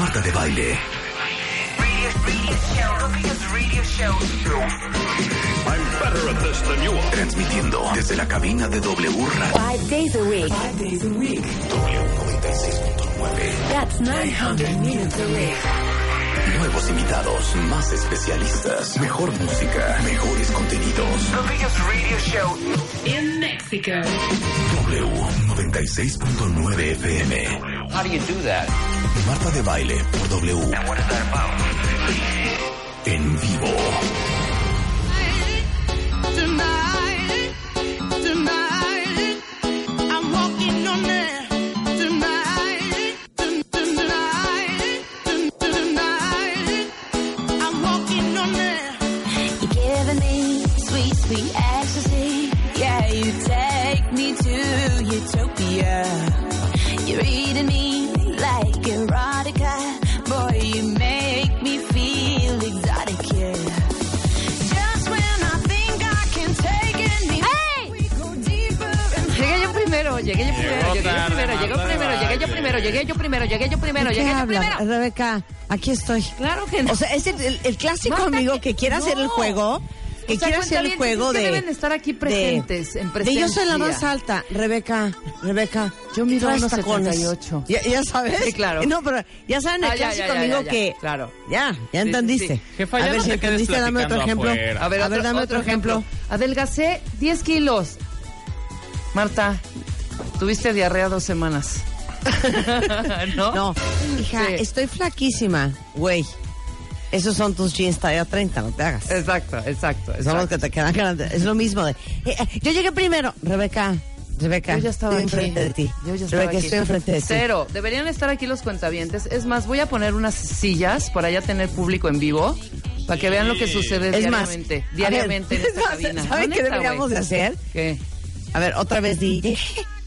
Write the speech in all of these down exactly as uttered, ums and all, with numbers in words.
Marta de Baile. I'm better at this than you are. Transmitiendo desde la cabina de W Radio. Five days a week. Five days a week. W noventa y seis punto nueve. That's nine hundred minutes a week. Nuevos invitados, más especialistas, mejor música, mejores contenidos. The biggest radio show In Mexico. W noventa y seis punto nueve F M. How do you do that? Marta de Baile por W. And what is that about? En vivo. Tonight, tonight, I'm walking on air. Tonight, tonight, tonight, I'm walking on air. You're giving me sweet, sweet ecstasy. Yeah, you take me to utopia. You're reading me like erotica. Boy, you make me feel exotic, yeah. Just when I think I can take it, me we go deeper and Llegué yo primero, llegué yo primero, llegué yo primero, llegué yo primero, llegué yo primero, llegué yo primero, llegué yo primero, ¿De qué llegué yo hablas, primero. Rebeca? Aquí estoy. Claro que no. O sea, es el, el- el clásico Marta, amigo que- que quiere hacer el no. juego, que O sea, quiere hacer el cuentavientes, juego es que de... deben estar aquí presentes, de, en de yo soy la presencia. más alta, Rebeca, Rebeca. Yo mido traes uno tacones. setenta y ocho. Ya, ya sabes. Sí, claro. No, pero ya saben el Ah, ya, clásico ya, ya, amigo ya, ya, que... claro. Ya, ya Sí, entendiste. sí, sí. Jefa, ya a ver no si te quedes entendiste, dame otro platicando ejemplo. afuera. A ver, A otro, ver, dame otro ejemplo. Adelgacé diez kilos. Marta, tuviste diarrea dos semanas. ¿No? No, hija, Sí. estoy flaquísima, güey. Esos son tus jeans talla treinta, no te hagas. Exacto, exacto. Son los que te quedan grandes. Es lo mismo de... eh, eh, yo llegué primero. Rebeca, Rebeca, Yo ya estaba estoy aquí. enfrente de ti. Yo ya estaba Rebeca, aquí. estoy enfrente de ti. Cero. Deberían estar aquí los cuentavientes. Es más, voy a poner unas sillas para ya tener público en vivo para que vean lo que sucede Es más, diariamente. a Diariamente ver, en esta es más, cabina. ¿saben No, qué neta, deberíamos güey. de hacer? ¿Qué? A ver, otra vez di. ¡Ya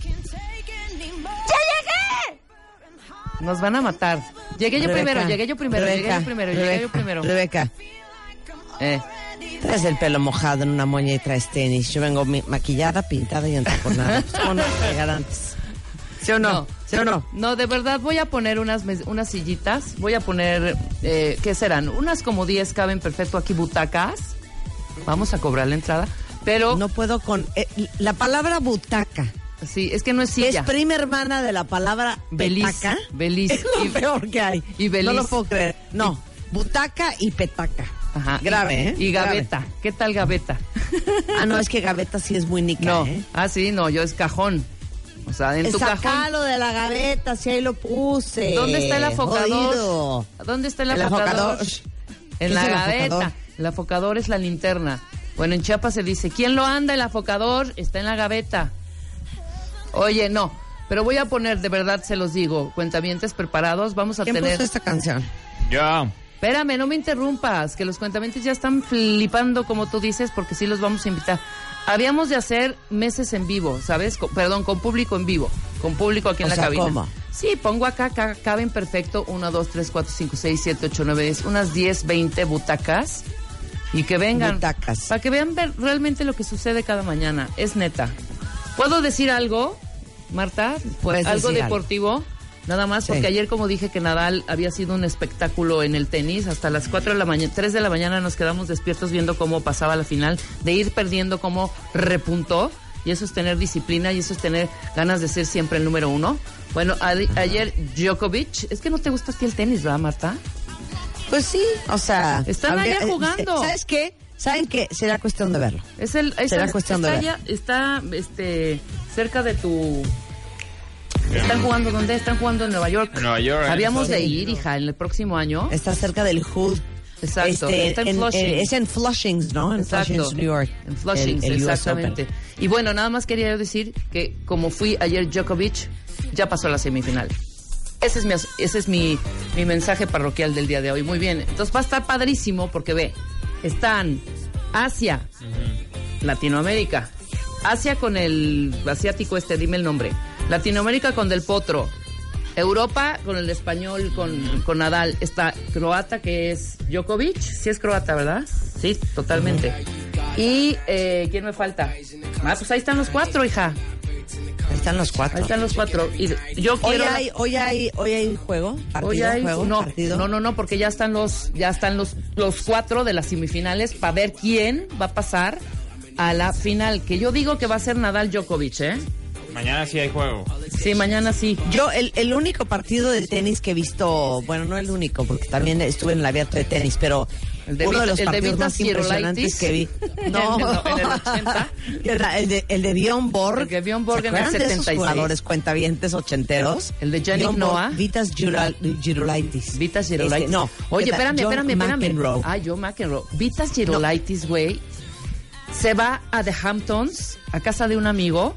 Nos van a matar. Llegué yo Rebeca, primero, llegué yo primero, llegué Rebeca, yo primero, Rebeca, llegué yo primero. Rebeca, Eh. traes el pelo mojado en una moña y traes tenis. Yo vengo mi- maquillada, pintada y entaconada. ¿Cómo no te llegar antes? ¿Sí o no? ¿Sí o no? No, de verdad voy a poner unas mes- unas sillitas. Voy a poner, eh, ¿qué serán? Unas como diez caben perfecto aquí, butacas. Vamos a cobrar la entrada. Pero, No puedo con... eh, la palabra butaca, sí, es que no es que silla. es prima hermana de la palabra Beliz, petaca, beliz. es lo Y- peor que hay. y beliz. No lo puedo creer. No, butaca y petaca. Ajá. Grave, y, ¿eh? Y Grave. gaveta. ¿Qué tal gaveta? Ah, no, es que gaveta sí es muy nica, No. ¿eh? Ah, sí, no, yo es cajón. O sea, en tu cajón. Sacalo de la gaveta, si ahí lo puse. ¿Dónde está el afocador? Jodido. ¿Dónde está el El afocador? afocador. ¿Qué En es la el gaveta. afocador? El afocador es la linterna. Bueno, en Chiapas se dice, ¿quién lo anda? El afocador está en la gaveta. Oye, no. Pero voy a poner, de verdad se los digo, cuentavientes preparados. Vamos a ¿Quién tener... puso esta canción? Ya. Espérame, no me interrumpas, que los cuentavientes ya están flipando, como tú dices, porque sí los vamos a invitar. Habíamos de hacer meses en vivo, ¿sabes? Con- perdón, con público en vivo, con público aquí en O la sea, cabina. ¿cómo? Sí, pongo acá, acá caben perfecto, uno, dos, tres, cuatro, cinco, seis, siete, ocho, nueve, diez, unas diez, veinte butacas, y que vengan. Butacas. Para que vean ver realmente lo que sucede cada mañana, es neta. ¿Puedo decir algo, Marta? Puedes ¿Algo decir algo. deportivo? Nada más, porque Sí. ayer, como dije, que Nadal había sido un espectáculo en el tenis. Hasta las cuatro de la mañana, tres de la mañana nos quedamos despiertos viendo cómo pasaba la final, de ir perdiendo, cómo repuntó. Y eso es tener disciplina y eso es tener ganas de ser siempre el número uno. Bueno, a- ayer Djokovic, es que no te gusta a ti el tenis, ¿verdad, Marta? Pues sí, o sea... Están habría- allá jugando. ¿Sabes qué? ¿Saben qué? Será cuestión de verlo. Es el, es Será el- cuestión de está, ver. allá- está este, cerca de tu... ¿Están jugando dónde? Están jugando en Nueva York. En Nueva York, en Habíamos de Estados ir, hija, en el próximo año. Está cerca del Hood. Exacto, Este, está en en- Flushing. eh, es en Flushing, ¿no? En Exacto. Flushing, New York. En Flushing, El- el U S exactamente. Open. Y bueno, nada más quería yo decir que como fui ayer Djokovic, ya pasó a la semifinal. Ese es mi, ese es mi, mi mensaje parroquial del día de hoy. Muy bien. Entonces va a estar padrísimo porque ve, están Asia, Latinoamérica, Asia con el asiático este, dime el nombre. Latinoamérica con Del Potro. Europa con el español, con, con Nadal. Está croata, que es Djokovic. Sí es croata, ¿verdad? Sí, totalmente. Y, eh, ¿quién me falta? Ah, pues ahí están los cuatro, hija. Ahí están los cuatro. Ahí están los cuatro. Y yo Hoy quiero... hay, hoy hay, hoy hay juego, partido, Hoy hay- juego, no, partido. no, no, no, porque ya están los, ya están los, los cuatro de las semifinales para ver quién va a pasar a la final. Que yo digo que va a ser Nadal Djokovic, ¿eh? Mañana sí hay juego. Sí, mañana sí. Yo, el, el único partido de tenis que he visto, bueno, no el único, porque también estuve en el abierto de tenis, pero El de uno de Vita- los el de partidos Vitas más impresionantes Gerolaitis. que vi. No, En el ochenta. Era el de, el de Bjorn Borg. El de Bjorn Borg ¿Se en el acuerdan de esos setenta y seis? jugadores cuentavientes ochenteros? El de Yannick Bjorn Borg, Noah. Vitas Giral- Girolaitis. Vitas Gerolaitis. Este, no. Oye, ¿qué tal? espérame, John espérame, espérame. McEnroe. Ah, John McEnroe. Vitas Gerolaitis, güey, se va a The Hamptons, a casa de un amigo.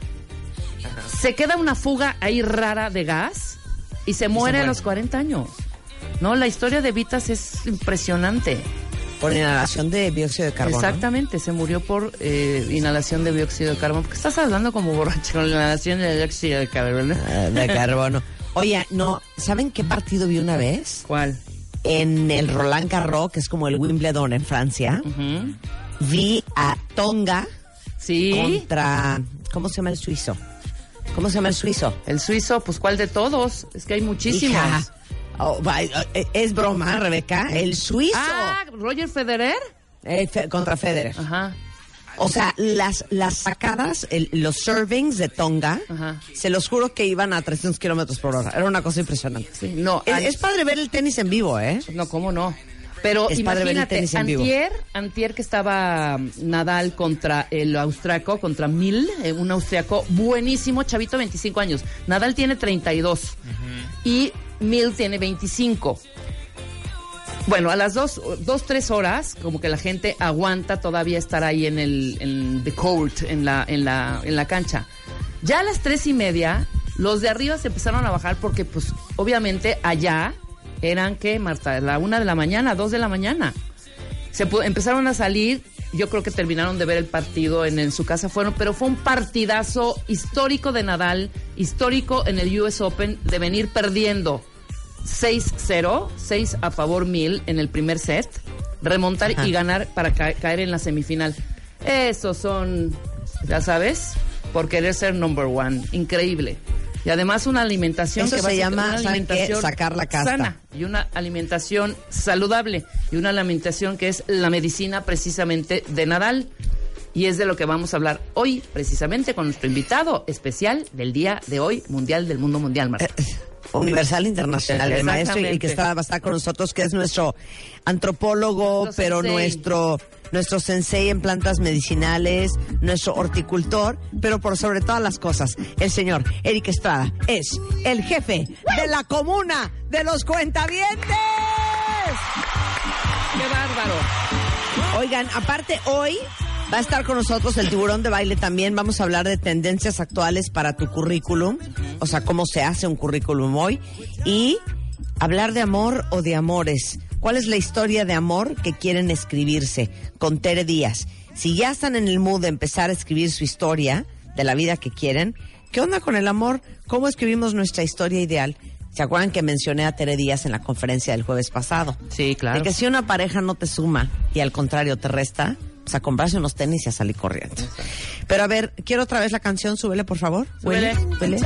Se queda una fuga ahí rara de gas y se muere a muere. los cuarenta años. No, la historia de Vitas es impresionante. Por inhalación de dióxido de carbono. Exactamente, se murió por eh, inhalación de dióxido de carbono. Porque estás hablando como borracho con la inhalación de dióxido de carbono. Ah, de carbono. Oye, no, ¿saben qué partido vi una vez? ¿Cuál? En el Roland Garros, que es como el Wimbledon en Francia. Ujú. Vi a Tonga Sí. contra... ¿Cómo se llama el suizo? ¿Cómo se llama el suizo? El suizo, pues ¿cuál de todos? Es que hay muchísimos. Hija. Oh, va, eh, es broma, Rebeca. El suizo. Ah, Roger Federer. Eh, fe- contra Federer. Ajá. O sea, las, las sacadas, el- los servings de Tonga, Ajá. se los juro que iban a trescientos kilómetros por hora. Era una cosa impresionante. Sí, no, Es, an- es padre ver el tenis en vivo, ¿eh? No, ¿cómo no? Pero Es padre ver el imagínate, tenis en vivo. antier, antier que estaba Nadal contra el austriaco, contra Mil, eh, un austriaco buenísimo, chavito, veinticinco años. Nadal tiene treinta y dos y Mil tiene veinticinco. Bueno, a las dos, dos, tres horas, como que la gente aguanta todavía estar ahí en el en the court, en la, en la, en la cancha. Ya a las tres y media, los de arriba se empezaron a bajar porque, pues, obviamente allá eran, ¿qué, Marta? La una de la mañana, dos de la mañana. Se pu- empezaron a salir, yo creo que terminaron de ver el partido en, en su casa, fueron, pero fue un partidazo histórico de Nadal, histórico en el U S Open, de venir perdiendo seis cero, seis a favor Mil en el primer set, remontar Ajá. y ganar para ca- caer en la semifinal. Esos son, ya sabes, por querer ser number one. Increíble. Y además una alimentación Eso que va se a ser llama, una ¿saben qué? alimentación Sacar la casta. sana y una alimentación saludable y una alimentación que es la medicina precisamente de Nadal. Y es de lo que vamos a hablar hoy, precisamente con nuestro invitado especial del día de hoy, Mundial del Mundo Mundial, Marta. Universal Internacional, el maestro y que Exactamente. está, va a estar con nosotros, que es nuestro antropólogo, Nuestro pero sensei. nuestro nuestro sensei en plantas medicinales, nuestro horticultor, pero por sobre todas las cosas, el señor Eric Estrada es el jefe de la comuna de los cuentavientes. ¡Qué bárbaro! Oigan, aparte hoy va a estar con nosotros el tiburón de baile también. Vamos a hablar de tendencias actuales para tu currículum, o sea, cómo se hace un currículum hoy, y hablar de amor o de amores. ¿Cuál es la historia de amor que quieren escribirse? Con Tere Díaz. Si ya están en el mood de empezar a escribir su historia de la vida que quieren, ¿qué onda con el amor? ¿Cómo escribimos nuestra historia ideal? ¿Se acuerdan que mencioné a Tere Díaz en la conferencia del jueves pasado? Sí, claro. De que si una pareja no te suma y al contrario te resta, pues a comprarse unos tenis y a salir corriendo. Pero a ver, quiero otra vez la canción, súbele por favor. Súbele. Huele, huele.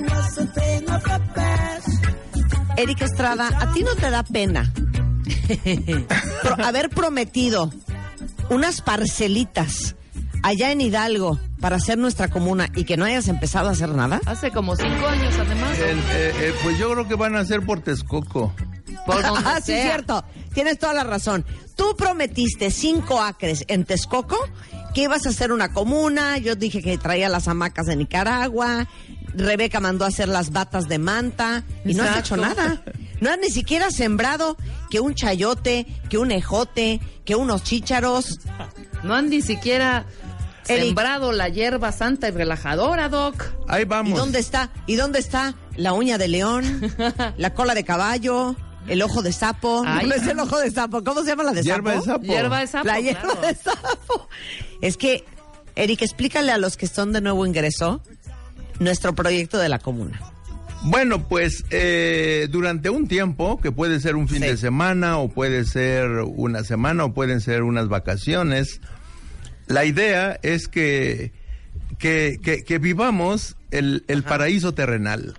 Erika Estrada, ¿a ti no te da pena pro- haber prometido unas parcelitas allá en Hidalgo para hacer nuestra comuna y que no hayas empezado a hacer nada? Hace como cinco años, además. El, eh, eh, pues yo creo que van a ser por Texcoco. Por donde Ah, sí, sea. cierto. Tienes toda la razón. Tú prometiste cinco acres en Texcoco, que ibas a hacer una comuna. Yo dije que traía las hamacas de Nicaragua. Rebeca mandó a hacer las batas de manta. Y no has hecho Exacto. nada. No has ni siquiera sembrado que un chayote, que un ejote, que unos chícharos. No han ni siquiera Eric. sembrado la hierba santa y relajadora, Doc. Ahí ¿Y vamos. dónde está? ¿Y dónde está la uña de león? La cola de caballo. El ojo de sapo. Ay. No es el ojo de sapo. ¿Cómo se llama la de Hierba sapo? de sapo. Hierba de sapo, La hierba claro. de sapo. Es que, Eric, explícale a los que son de nuevo ingreso nuestro proyecto de la comuna. Bueno, pues eh, durante un tiempo, que puede ser un fin Sí. de semana, o puede ser una semana, o pueden ser unas vacaciones, la idea es que, que, que, que vivamos el, el paraíso terrenal.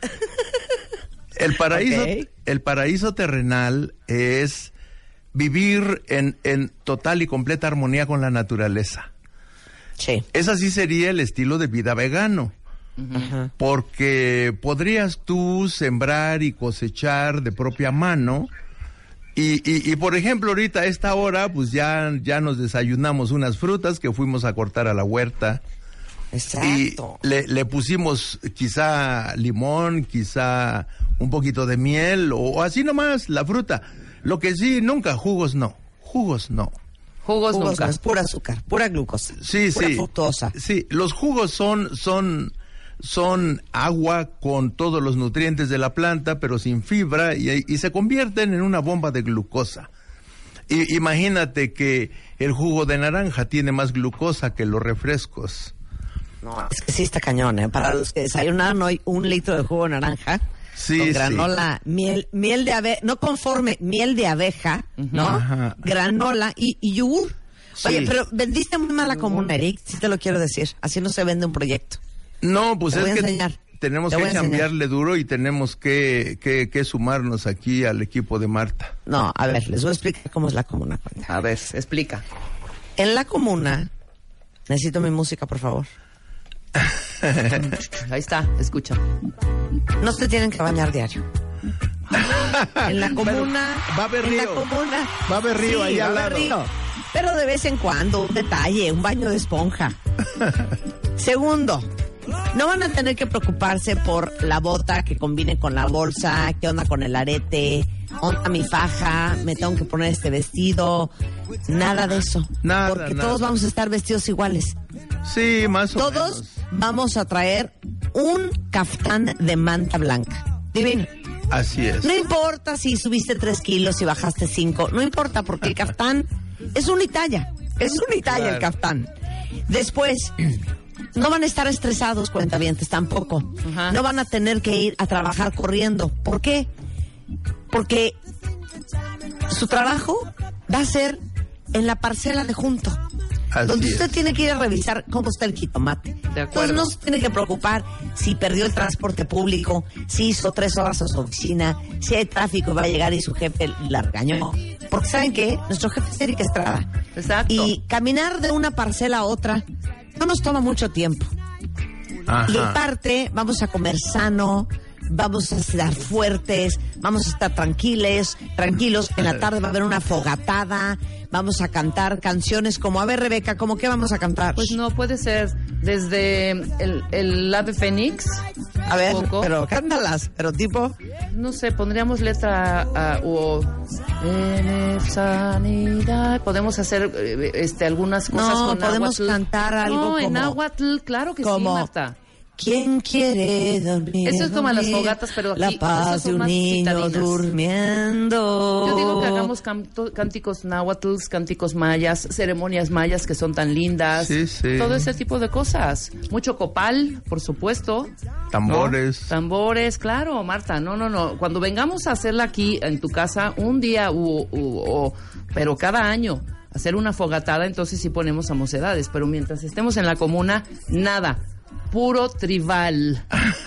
El paraíso, Ok. el paraíso terrenal es vivir en, en total y completa armonía con la naturaleza. Sí. Ese sí sería el estilo de vida vegano. Ajá. Porque podrías tú sembrar y cosechar de propia mano. Y, y, y por ejemplo, ahorita a esta hora, pues ya, ya nos desayunamos unas frutas que fuimos a cortar a la huerta. Exacto. Y le, le pusimos quizá limón, quizá un poquito de miel, o, o así nomás la fruta. Lo que sí, nunca, jugos no. Jugos no. Jugos, Jugos nunca. no, es pura azúcar, pura glucosa. Sí, pura sí. fructosa. Sí, los jugos son, son, son agua con todos los nutrientes de la planta, pero sin fibra, y, y se convierten en una bomba de glucosa. Y, imagínate que el jugo de naranja tiene más glucosa que los refrescos. No, es que sí está cañón, ¿eh? Para los que desayunaron hoy un litro de jugo de naranja, Sí, con sí. granola, miel, miel de abeja, no conforme, miel de abeja, ¿no? Ajá. Granola y, y yogur. Sí. Oye, pero vendiste muy mal la comuna, Eric, sí te lo quiero decir. Así no se vende un proyecto. No, pues Te es voy a que enseñar. tenemos Te voy que a enseñar. cambiarle duro y tenemos que, que, que sumarnos aquí al equipo de Marta. No, a ver, les voy a explicar cómo es la comuna. A ver, explica. En la comuna, necesito mi música, por favor. Ahí está, escucha. No se tienen que bañar diario. En la comuna. va a haber en la río. comuna. Va a haber río sí, ahí va al a haber lado. río. Pero de vez en cuando, un detalle, un baño de esponja. Segundo, no van a tener que preocuparse por la bota que combine con la bolsa, qué onda con el arete, onda mi faja, me tengo que poner este vestido. Nada de eso. Nada, Porque nada. todos vamos a estar vestidos iguales. Sí, más o Todos menos. vamos a traer un caftán de manta blanca. Divino. Así es. No importa si subiste tres kilos y bajaste cinco, no importa porque el caftán es una talla, es una talla Claro. el caftán. Después, no van a estar estresados, cuentavientes, tampoco. Ajá. No van a tener que ir a trabajar corriendo. ¿Por qué? Porque su trabajo va a ser en la parcela de junto. Así donde es. usted tiene que ir a revisar cómo está el jitomate. De acuerdo. Entonces no se tiene que preocupar si perdió el transporte público, si hizo tres horas a su oficina, si hay tráfico y va a llegar y su jefe la regañó. Porque ¿saben qué? Nuestro jefe es Eric Estrada. Exacto. Y caminar de una parcela a otra no nos toma mucho tiempo. Ajá. Y aparte, vamos a comer sano, vamos a estar fuertes, vamos a estar tranquiles, tranquilos. En la tarde va a haber una fogatada, vamos a cantar canciones como, a ver, Rebeca, ¿cómo qué vamos a cantar? Pues no, puede ser desde el, el ave fénix. a ver, poco. pero cántalas, pero tipo, No sé, pondríamos letra ah, o en sanidad. Podemos hacer eh, este algunas cosas no, con podemos náhuatl. cantar algo No, como, en náhuatl, claro que como, sí, Marta. ¿quién quiere dormir? Eso es como a las dormir? fogatas, pero la aquí paz esas son de un más niño citadinas. durmiendo. Yo digo que hagamos canto- cánticos náhuatl, cánticos mayas, ceremonias mayas que son tan lindas. Sí, sí. Todo ese tipo de cosas. Mucho copal, por supuesto. Tambores. ¿no? Tambores, claro, Marta. No, no, no. Cuando vengamos a hacerla aquí en tu casa, un día, u, u- o- pero cada año, hacer una fogatada, entonces sí ponemos a mocedades. Pero mientras estemos en la comuna, nada. Puro tribal.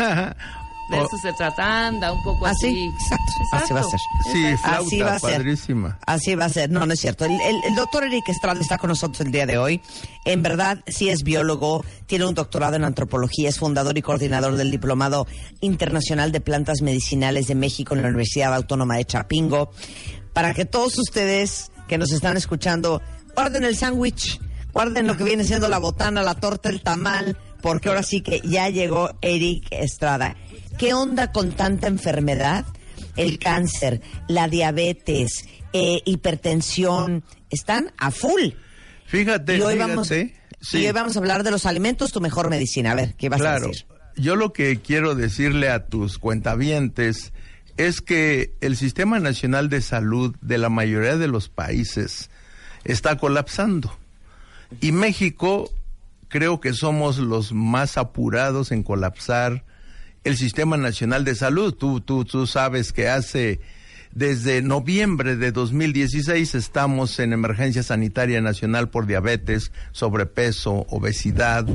De eso se trata, anda, un poco así. Así, exacto, así va a ser. Sí, Exacto. Así va flauta, a ser. padrísima. Así va a ser. No, no es cierto. El, el- el doctor Eric Estrada está con nosotros el día de hoy. En verdad, sí es biólogo, tiene un doctorado en antropología, es fundador y coordinador del Diplomado Internacional de Plantas Medicinales de México en la Universidad Autónoma de Chapingo. Para que todos ustedes que nos están escuchando, guarden el sándwich, guarden lo que viene siendo la botana, la torta, el tamal, porque ahora sí que ya llegó Eric Estrada. ¿Qué onda con tanta enfermedad? El cáncer, la diabetes, eh, hipertensión, están a full. Fíjate, Y hoy, fíjate. vamos, Sí. y hoy vamos a hablar de los alimentos, tu mejor medicina. A ver, ¿qué vas Claro. a decir? Yo lo que quiero decirle a tus cuentavientes es que el Sistema Nacional de Salud de la mayoría de los países está colapsando. Y México, creo que somos los más apurados en colapsar el Sistema Nacional de Salud. Tú, tú, tú sabes que hace Desde noviembre de dos mil dieciséis estamos en emergencia sanitaria nacional por diabetes, sobrepeso, obesidad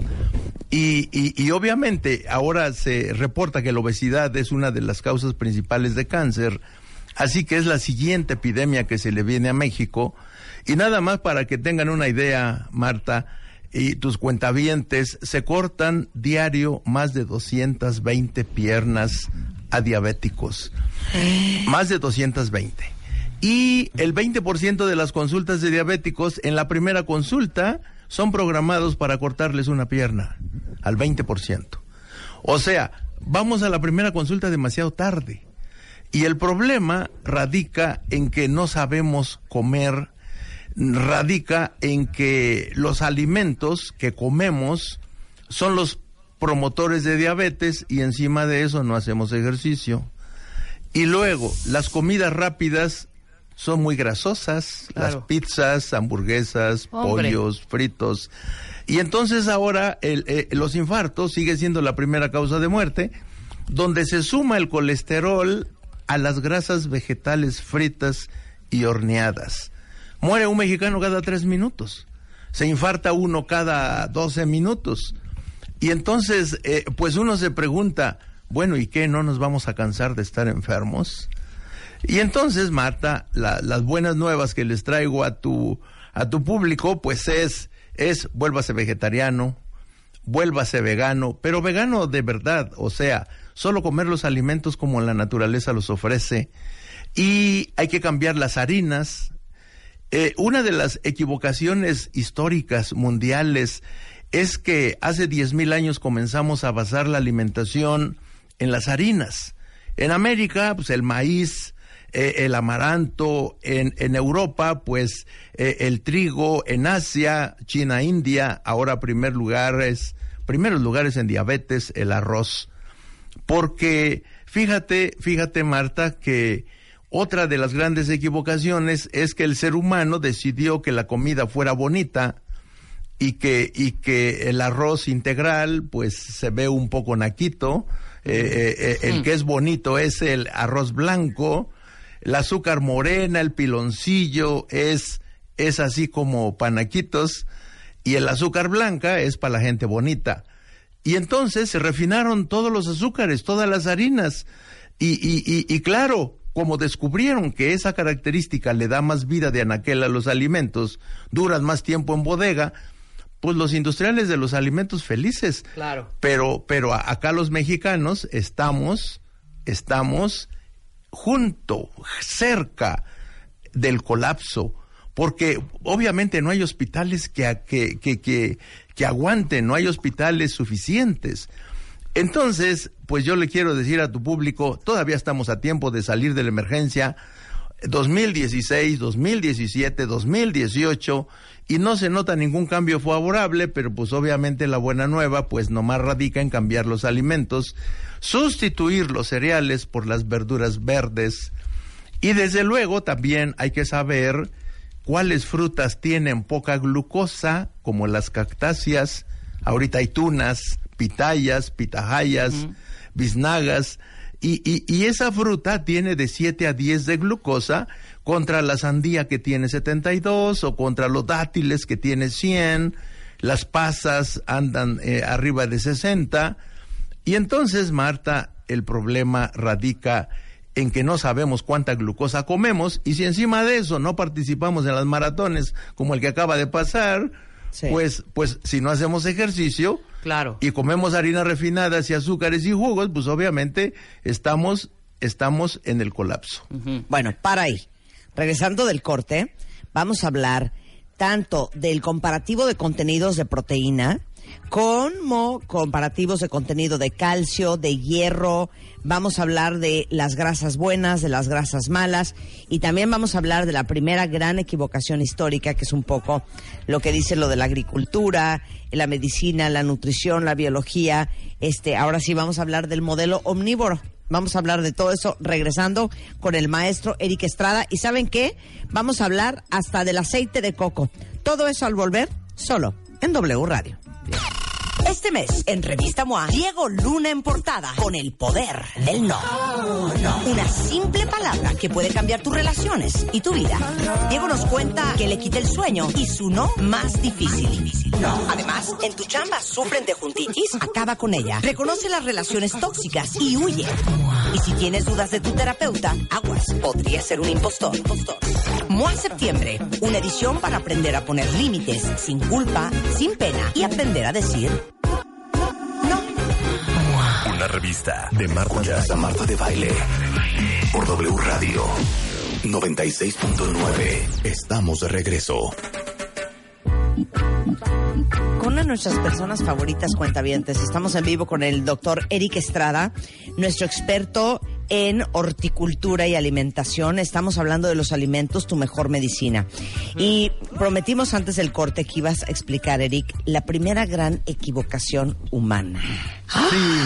y, y, y obviamente ahora se reporta que la obesidad es una de las causas principales de cáncer, así que es la siguiente epidemia que se le viene a México. Y nada más para que tengan una idea, Marta, y tus cuentavientes, se cortan diario más de doscientas veinte piernas a diabéticos. Más de doscientas veinte. Y el veinte por ciento de las consultas de diabéticos en la primera consulta son programados para cortarles una pierna, al veinte por ciento. O sea, vamos a la primera consulta demasiado tarde. Y el problema radica en que no sabemos comer, radica en que los alimentos que comemos son los promotores de diabetes y encima de eso no hacemos ejercicio. Y luego, las comidas rápidas son muy grasosas, claro. Las pizzas, hamburguesas, Hombre. pollos, fritos. Y entonces ahora el, eh, los infartos sigue siendo la primera causa de muerte, donde se suma el colesterol a las grasas vegetales fritas y horneadas. Muere un mexicano cada tres minutos, se infarta uno cada doce minutos. Y entonces, eh, pues uno se pregunta, bueno, ¿y qué? ¿No nos vamos a cansar de estar enfermos? Y entonces, Marta, la, las buenas nuevas que les traigo a tu a tu público, pues es, es vuélvase vegetariano, vuélvase vegano, pero vegano de verdad, o sea, solo comer los alimentos como la naturaleza los ofrece. Y hay que cambiar las harinas. Eh, una de las equivocaciones históricas mundiales es que hace diez mil años comenzamos a basar la alimentación en las harinas. En América, pues el maíz, eh, el amaranto, en, en Europa, pues eh, el trigo, en Asia, China, India, ahora primer lugares, primeros lugares en diabetes, el arroz. Porque fíjate, fíjate Marta, que otra de las grandes equivocaciones es que el ser humano decidió que la comida fuera bonita y que y que el arroz integral pues se ve un poco naquito, eh, eh, el que es bonito es el arroz blanco, el azúcar morena, el piloncillo es es así como panaquitos y el azúcar blanca es para la gente bonita. Y entonces se refinaron todos los azúcares, todas las harinas y y y, y claro, como descubrieron que esa característica le da más vida de anaquel a los alimentos, duran más tiempo en bodega, pues los industriales de los alimentos felices. Claro. Pero, pero acá los mexicanos estamos, estamos junto, cerca del colapso, porque obviamente no hay hospitales que, que, que, que, que aguanten, no hay hospitales suficientes. Entonces, pues yo le quiero decir a tu público, todavía estamos a tiempo de salir de la emergencia, dos mil dieciséis, dos mil diecisiete, dos mil dieciocho, y no se nota ningún cambio favorable, pero pues obviamente la buena nueva pues nomás radica en cambiar los alimentos, sustituir los cereales por las verduras verdes, y desde luego también hay que saber cuáles frutas tienen poca glucosa, como las cactáceas, ahorita hay tunas, pitayas, pitahayas, uh-huh. biznagas, y, y, y esa fruta tiene de siete a diez de glucosa contra la sandía que tiene setenta y dos o contra los dátiles que tiene cien, las pasas andan eh, arriba de sesenta, y entonces, Marta, el problema radica en que no sabemos cuánta glucosa comemos, y si encima de eso no participamos en las maratones como el que acaba de pasar, sí. pues, pues si no hacemos ejercicio, claro, y comemos harinas refinadas y azúcares y jugos, pues obviamente estamos, estamos en el colapso. Uh-huh. Bueno, para ahí. Regresando del corte, vamos a hablar tanto del comparativo de contenidos de proteína como comparativos de contenido de calcio, de hierro. Vamos a hablar de las grasas buenas, de las grasas malas, y también vamos a hablar de la primera gran equivocación histórica, que es un poco lo que dice lo de la agricultura, la medicina, la nutrición, la biología. Este, ahora sí vamos a hablar del modelo omnívoro. Vamos a hablar de todo eso regresando con el maestro Eric Estrada. ¿Y saben qué? Vamos a hablar hasta del aceite de coco. Todo eso al volver, solo en W Radio. Es Este mes, en Revista M O A, Diego Luna en portada con el poder del no. No. Una simple palabra que puede cambiar tus relaciones y tu vida. Diego nos cuenta que le quita el sueño y su no más difícil. No. Además, en tu chamba sufren de juntitis, acaba con ella. Reconoce las relaciones tóxicas y huye. Y si tienes dudas de tu terapeuta, aguas, podría ser un impostor. impostor. M O A Septiembre, una edición para aprender a poner límites sin culpa, sin pena y aprender a decir no. Una revista de Marta a Marta de Baile. Por W Radio noventa y seis punto nueve. Estamos de regreso. Con una de nuestras personas favoritas cuentavientes, estamos en vivo con el doctor Eric Estrada, nuestro experto en horticultura y alimentación. Estamos hablando de los alimentos, tu mejor medicina. Y prometimos antes del corte que ibas a explicar, Eric, la primera gran equivocación humana. Sí,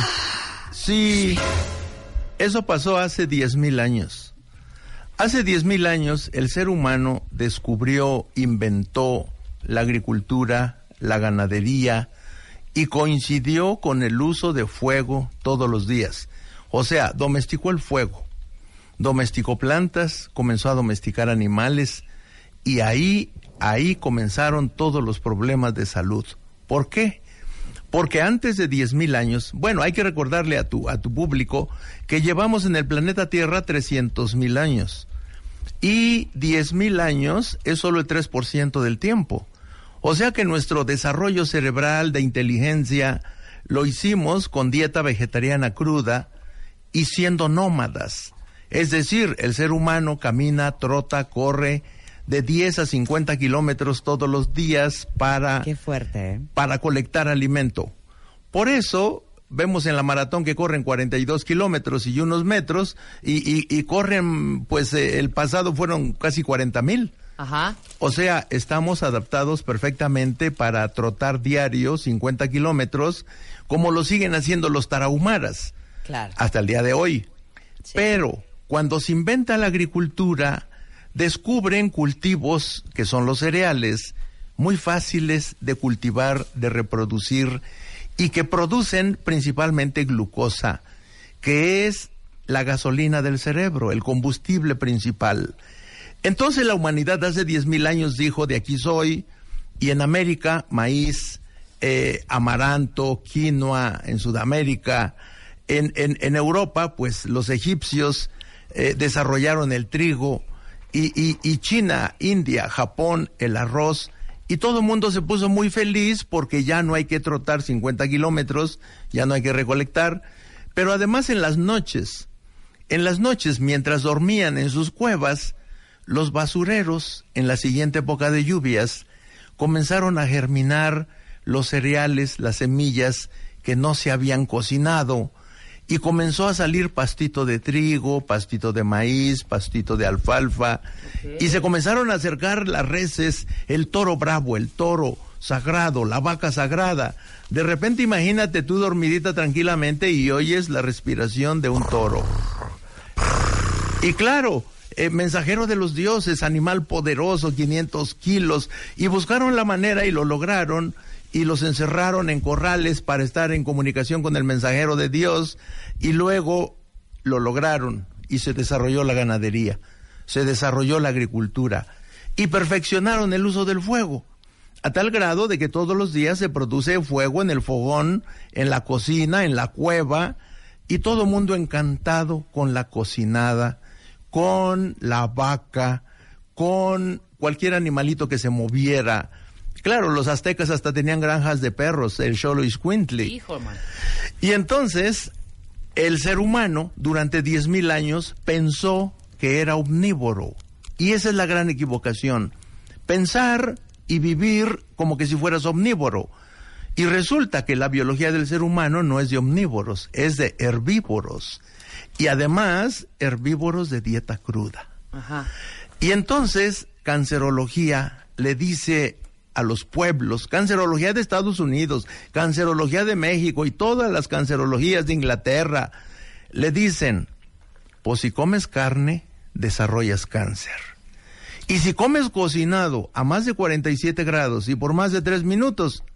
sí. Eso pasó hace diez mil años. Hace diez mil años el ser humano descubrió, inventó la agricultura, la ganadería, y coincidió con el uso de fuego todos los días. O sea, domesticó el fuego, domesticó plantas, comenzó a domesticar animales, y ahí, ahí comenzaron todos los problemas de salud. ¿Por qué? Porque antes de diez mil años, bueno, hay que recordarle a tu, a tu público que llevamos en el planeta Tierra trescientos mil años, y diez mil años es solo el tres por ciento del tiempo. O sea que nuestro desarrollo cerebral de inteligencia lo hicimos con dieta vegetariana cruda y siendo nómadas. Es decir, el ser humano camina, trota, corre de diez a cincuenta kilómetros todos los días para, Qué fuerte, ¿eh? para colectar alimento. Por eso vemos en la maratón que corren cuarenta y dos kilómetros y unos metros y, y, y corren, pues eh, el pasado fueron casi cuarenta mil. Ajá. O sea, estamos adaptados perfectamente para trotar diario cincuenta kilómetros, como lo siguen haciendo los tarahumaras. Claro. Hasta el día de hoy. Sí. Pero cuando se inventa la agricultura, descubren cultivos, que son los cereales, muy fáciles de cultivar, de reproducir, y que producen principalmente glucosa, que es la gasolina del cerebro, el combustible principal. Entonces la humanidad hace diez mil años dijo, de aquí soy, y en América, maíz, eh, amaranto, quinoa, en Sudamérica, en, en, en Europa, pues los egipcios eh, desarrollaron el trigo, y, y, y China, India, Japón, el arroz, y todo el mundo se puso muy feliz porque ya no hay que trotar cincuenta kilómetros, ya no hay que recolectar, pero además en las noches, en las noches mientras dormían en sus cuevas, los basureros, en la siguiente época de lluvias, comenzaron a germinar los cereales, las semillas que no se habían cocinado, y comenzó a salir pastito de trigo, pastito de maíz, pastito de alfalfa, okay. Y se comenzaron a acercar las reses, el toro bravo, el toro sagrado, la vaca sagrada. De repente imagínate tú dormidita tranquilamente y oyes la respiración de un toro. Y claro, eh, mensajero de los dioses, animal poderoso, quinientos kilos, y buscaron la manera y lo lograron, y los encerraron en corrales para estar en comunicación con el mensajero de Dios, y luego lo lograron, y se desarrolló la ganadería, se desarrolló la agricultura, y perfeccionaron el uso del fuego, a tal grado de que todos los días se produce fuego en el fogón, en la cocina, en la cueva, y todo mundo encantado con la cocinada, con la vaca, con cualquier animalito que se moviera. Claro, los aztecas hasta tenían granjas de perros, el Xoloitzcuintli. Hijo, man. Y entonces, el ser humano, durante diez mil años, pensó que era omnívoro. Y esa es la gran equivocación. Pensar y vivir como que si fueras omnívoro. Y resulta que la biología del ser humano no es de omnívoros, es de herbívoros. Y además, herbívoros de dieta cruda. Ajá. Y entonces, cancerología le dice a los pueblos, cancerología de Estados Unidos, cancerología de México y todas las cancerologías de Inglaterra, le dicen, pues si comes carne, desarrollas cáncer. Y si comes cocinado a más de cuarenta y siete grados y por más de tres minutos,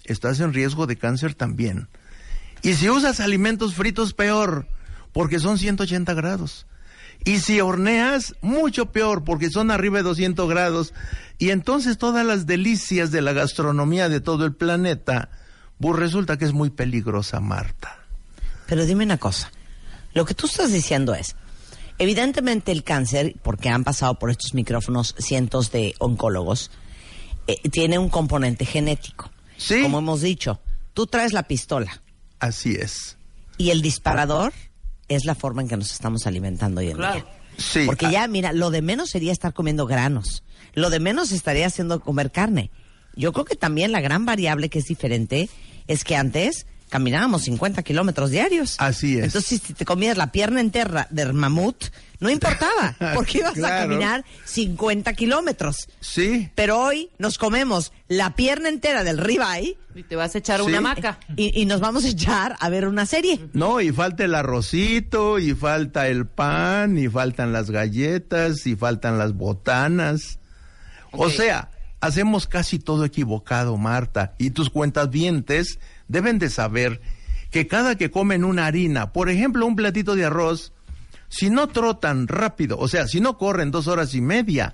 estás en riesgo de cáncer también. Y si usas alimentos fritos, peor, porque son ciento ochenta grados. Y si horneas, mucho peor, porque son arriba de doscientos grados. Y entonces todas las delicias de la gastronomía de todo el planeta, pues resulta que es muy peligrosa, Marta. Pero dime una cosa, lo que tú estás diciendo es, evidentemente el cáncer, porque han pasado por estos micrófonos cientos de oncólogos, eh, tiene un componente genético. Sí. Como hemos dicho, tú traes la pistola. Así es. Y el disparador es la forma en que nos estamos alimentando hoy en Claro. día. Sí. Porque ya, mira, lo de menos sería estar comiendo granos. Lo de menos estaría haciendo comer carne. Yo creo que también la gran variable que es diferente es que antes caminábamos cincuenta kilómetros diarios. Así es. Entonces, si te comías la pierna entera del mamut, no importaba, porque ibas Claro. a caminar cincuenta kilómetros. Sí. Pero hoy nos comemos la pierna entera del ribeye Y te vas a echar Sí. una hamaca. y, y nos vamos a echar a ver una serie. No, y falta el arrocito, y falta el pan, y faltan las galletas, y faltan las botanas. O Ok. sea, hacemos casi todo equivocado, Marta, y tus cuentavientes deben de saber que cada que comen una harina, por ejemplo, un platito de arroz, si no trotan rápido, o sea, si no corren dos horas y media,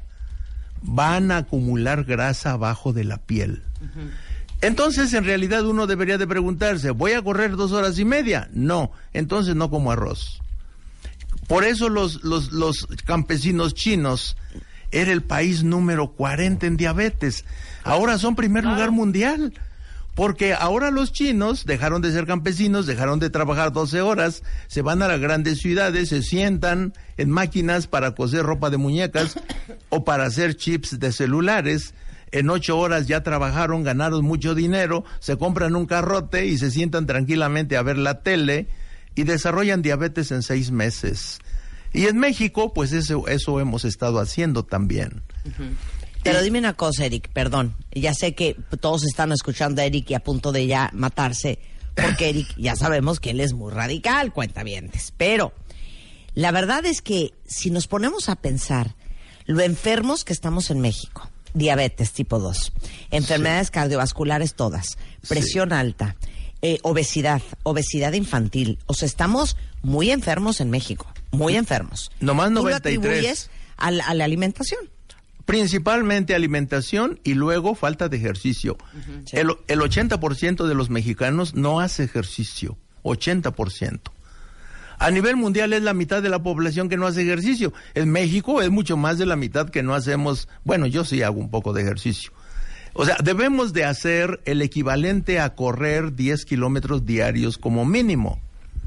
van a acumular grasa abajo de la piel. Entonces, en realidad, uno debería de preguntarse, ¿voy a correr dos horas y media? No, entonces no como arroz. Por eso los, los, los campesinos chinos era el país número cuarenta en diabetes. Ahora son primer lugar mundial. Porque ahora los chinos dejaron de ser campesinos, dejaron de trabajar doce horas, se van a las grandes ciudades, se sientan en máquinas para coser ropa de muñecas o para hacer chips de celulares. En ocho horas ya trabajaron, ganaron mucho dinero, se compran un carrote y se sientan tranquilamente a ver la tele y desarrollan diabetes en seis meses. Y en México, pues eso, eso hemos estado haciendo también. Uh-huh. Pero dime una cosa, Eric, perdón. Ya sé que todos están escuchando a Eric y a punto de ya matarse, porque Eric, ya sabemos que él es muy radical, cuentavientes. Pero la verdad es que si nos ponemos a pensar lo enfermos que estamos en México, diabetes tipo dos, enfermedades sí. cardiovasculares todas, presión sí. alta, eh, obesidad, obesidad infantil, o sea, estamos muy enfermos en México, muy enfermos. Nomás ¿Tú noventa y tres. lo atribuyes a la, a la alimentación? Principalmente alimentación y luego falta de ejercicio. Uh-huh. Sí. El, el ochenta por ciento de los mexicanos no hace ejercicio, ochenta por ciento. A nivel mundial es la mitad de la población que no hace ejercicio. En México es mucho más de la mitad que no hacemos, bueno, yo sí hago un poco de ejercicio. O sea, debemos de hacer el equivalente a correr diez kilómetros diarios como mínimo.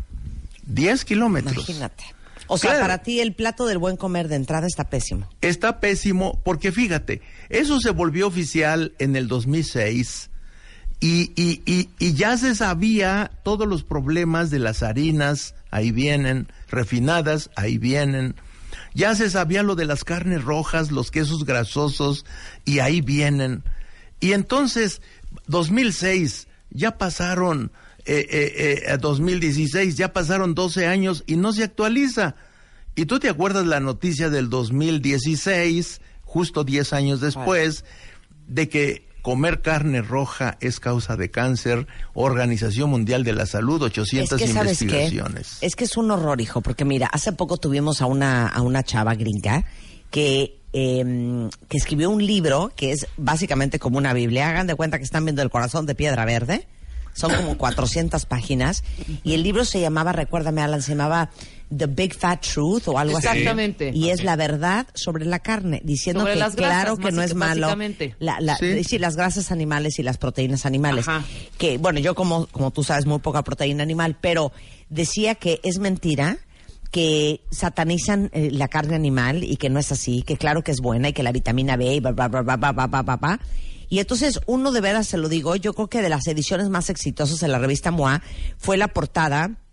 diez kilómetros. Imagínate. O sea, claro. para ti el plato del buen comer de entrada está pésimo. Está pésimo porque fíjate, eso se volvió oficial en el dos mil seis y, y, y, y ya se sabía todos los problemas de las harinas, ahí vienen, refinadas, ahí vienen. Ya se sabía lo de las carnes rojas, los quesos grasosos, y ahí vienen. Y entonces, dos mil seis, ya pasaron... Eh, eh, eh, dos mil dieciséis, ya pasaron doce años y no se actualiza. Y tú te acuerdas la noticia del dos mil dieciséis, justo diez años después, de que comer carne roja es causa de cáncer, Organización Mundial de la Salud, ochocientas es que, ¿sabes investigaciones. qué? Es que es un horror, hijo, porque mira, hace poco tuvimos a una, a una chava gringa que... Eh, que escribió un libro que es básicamente como una Biblia. Hagan de cuenta que están viendo El corazón de piedra verde. Son como cuatrocientas páginas. Y el libro se llamaba, recuérdame, Alan, se llamaba The Big Fat Truth o algo Exactamente. así. Y es la verdad sobre la carne, diciendo sobre que las grasas, claro que no es malo. La, la, sí. sí, las grasas animales y las proteínas animales. Ajá. Que, bueno, yo como, como tú sabes, muy poca proteína animal, pero decía que es mentira, que satanizan eh, la carne animal y que no es así, que claro que es buena y que la vitamina B y bla, bla, bla, bla, bla, bla, bla, bla. Y entonces, uno de veras se lo digo, yo creo que de las ediciones más exitosas de la revista M O A fue la portada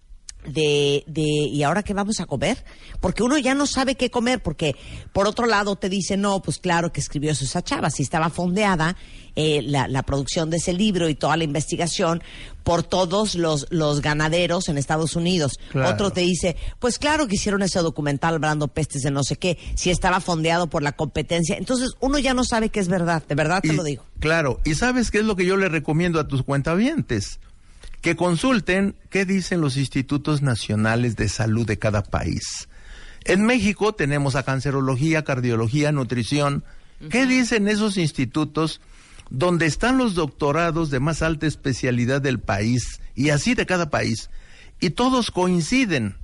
de, de, ¿y ahora qué vamos a comer? Porque uno ya no sabe qué comer, porque por otro lado te dice, no, pues claro que escribió eso esa chava, si estaba fondeada eh, la, la producción de ese libro y toda la investigación por todos los, los ganaderos en Estados Unidos. Claro. Otro te dice, pues claro que hicieron ese documental hablando pestes de no sé qué, si estaba fondeado por la competencia. Entonces uno ya no sabe qué es verdad, de verdad te Y, lo digo. Claro, y ¿sabes qué es lo que yo le recomiendo a tus cuentavientes? Que consulten qué dicen los institutos nacionales de salud de cada país. En México tenemos a cancerología, cardiología, nutrición. ¿Qué dicen esos institutos donde están los doctorados de más alta especialidad del país y así de cada país? Y todos coinciden.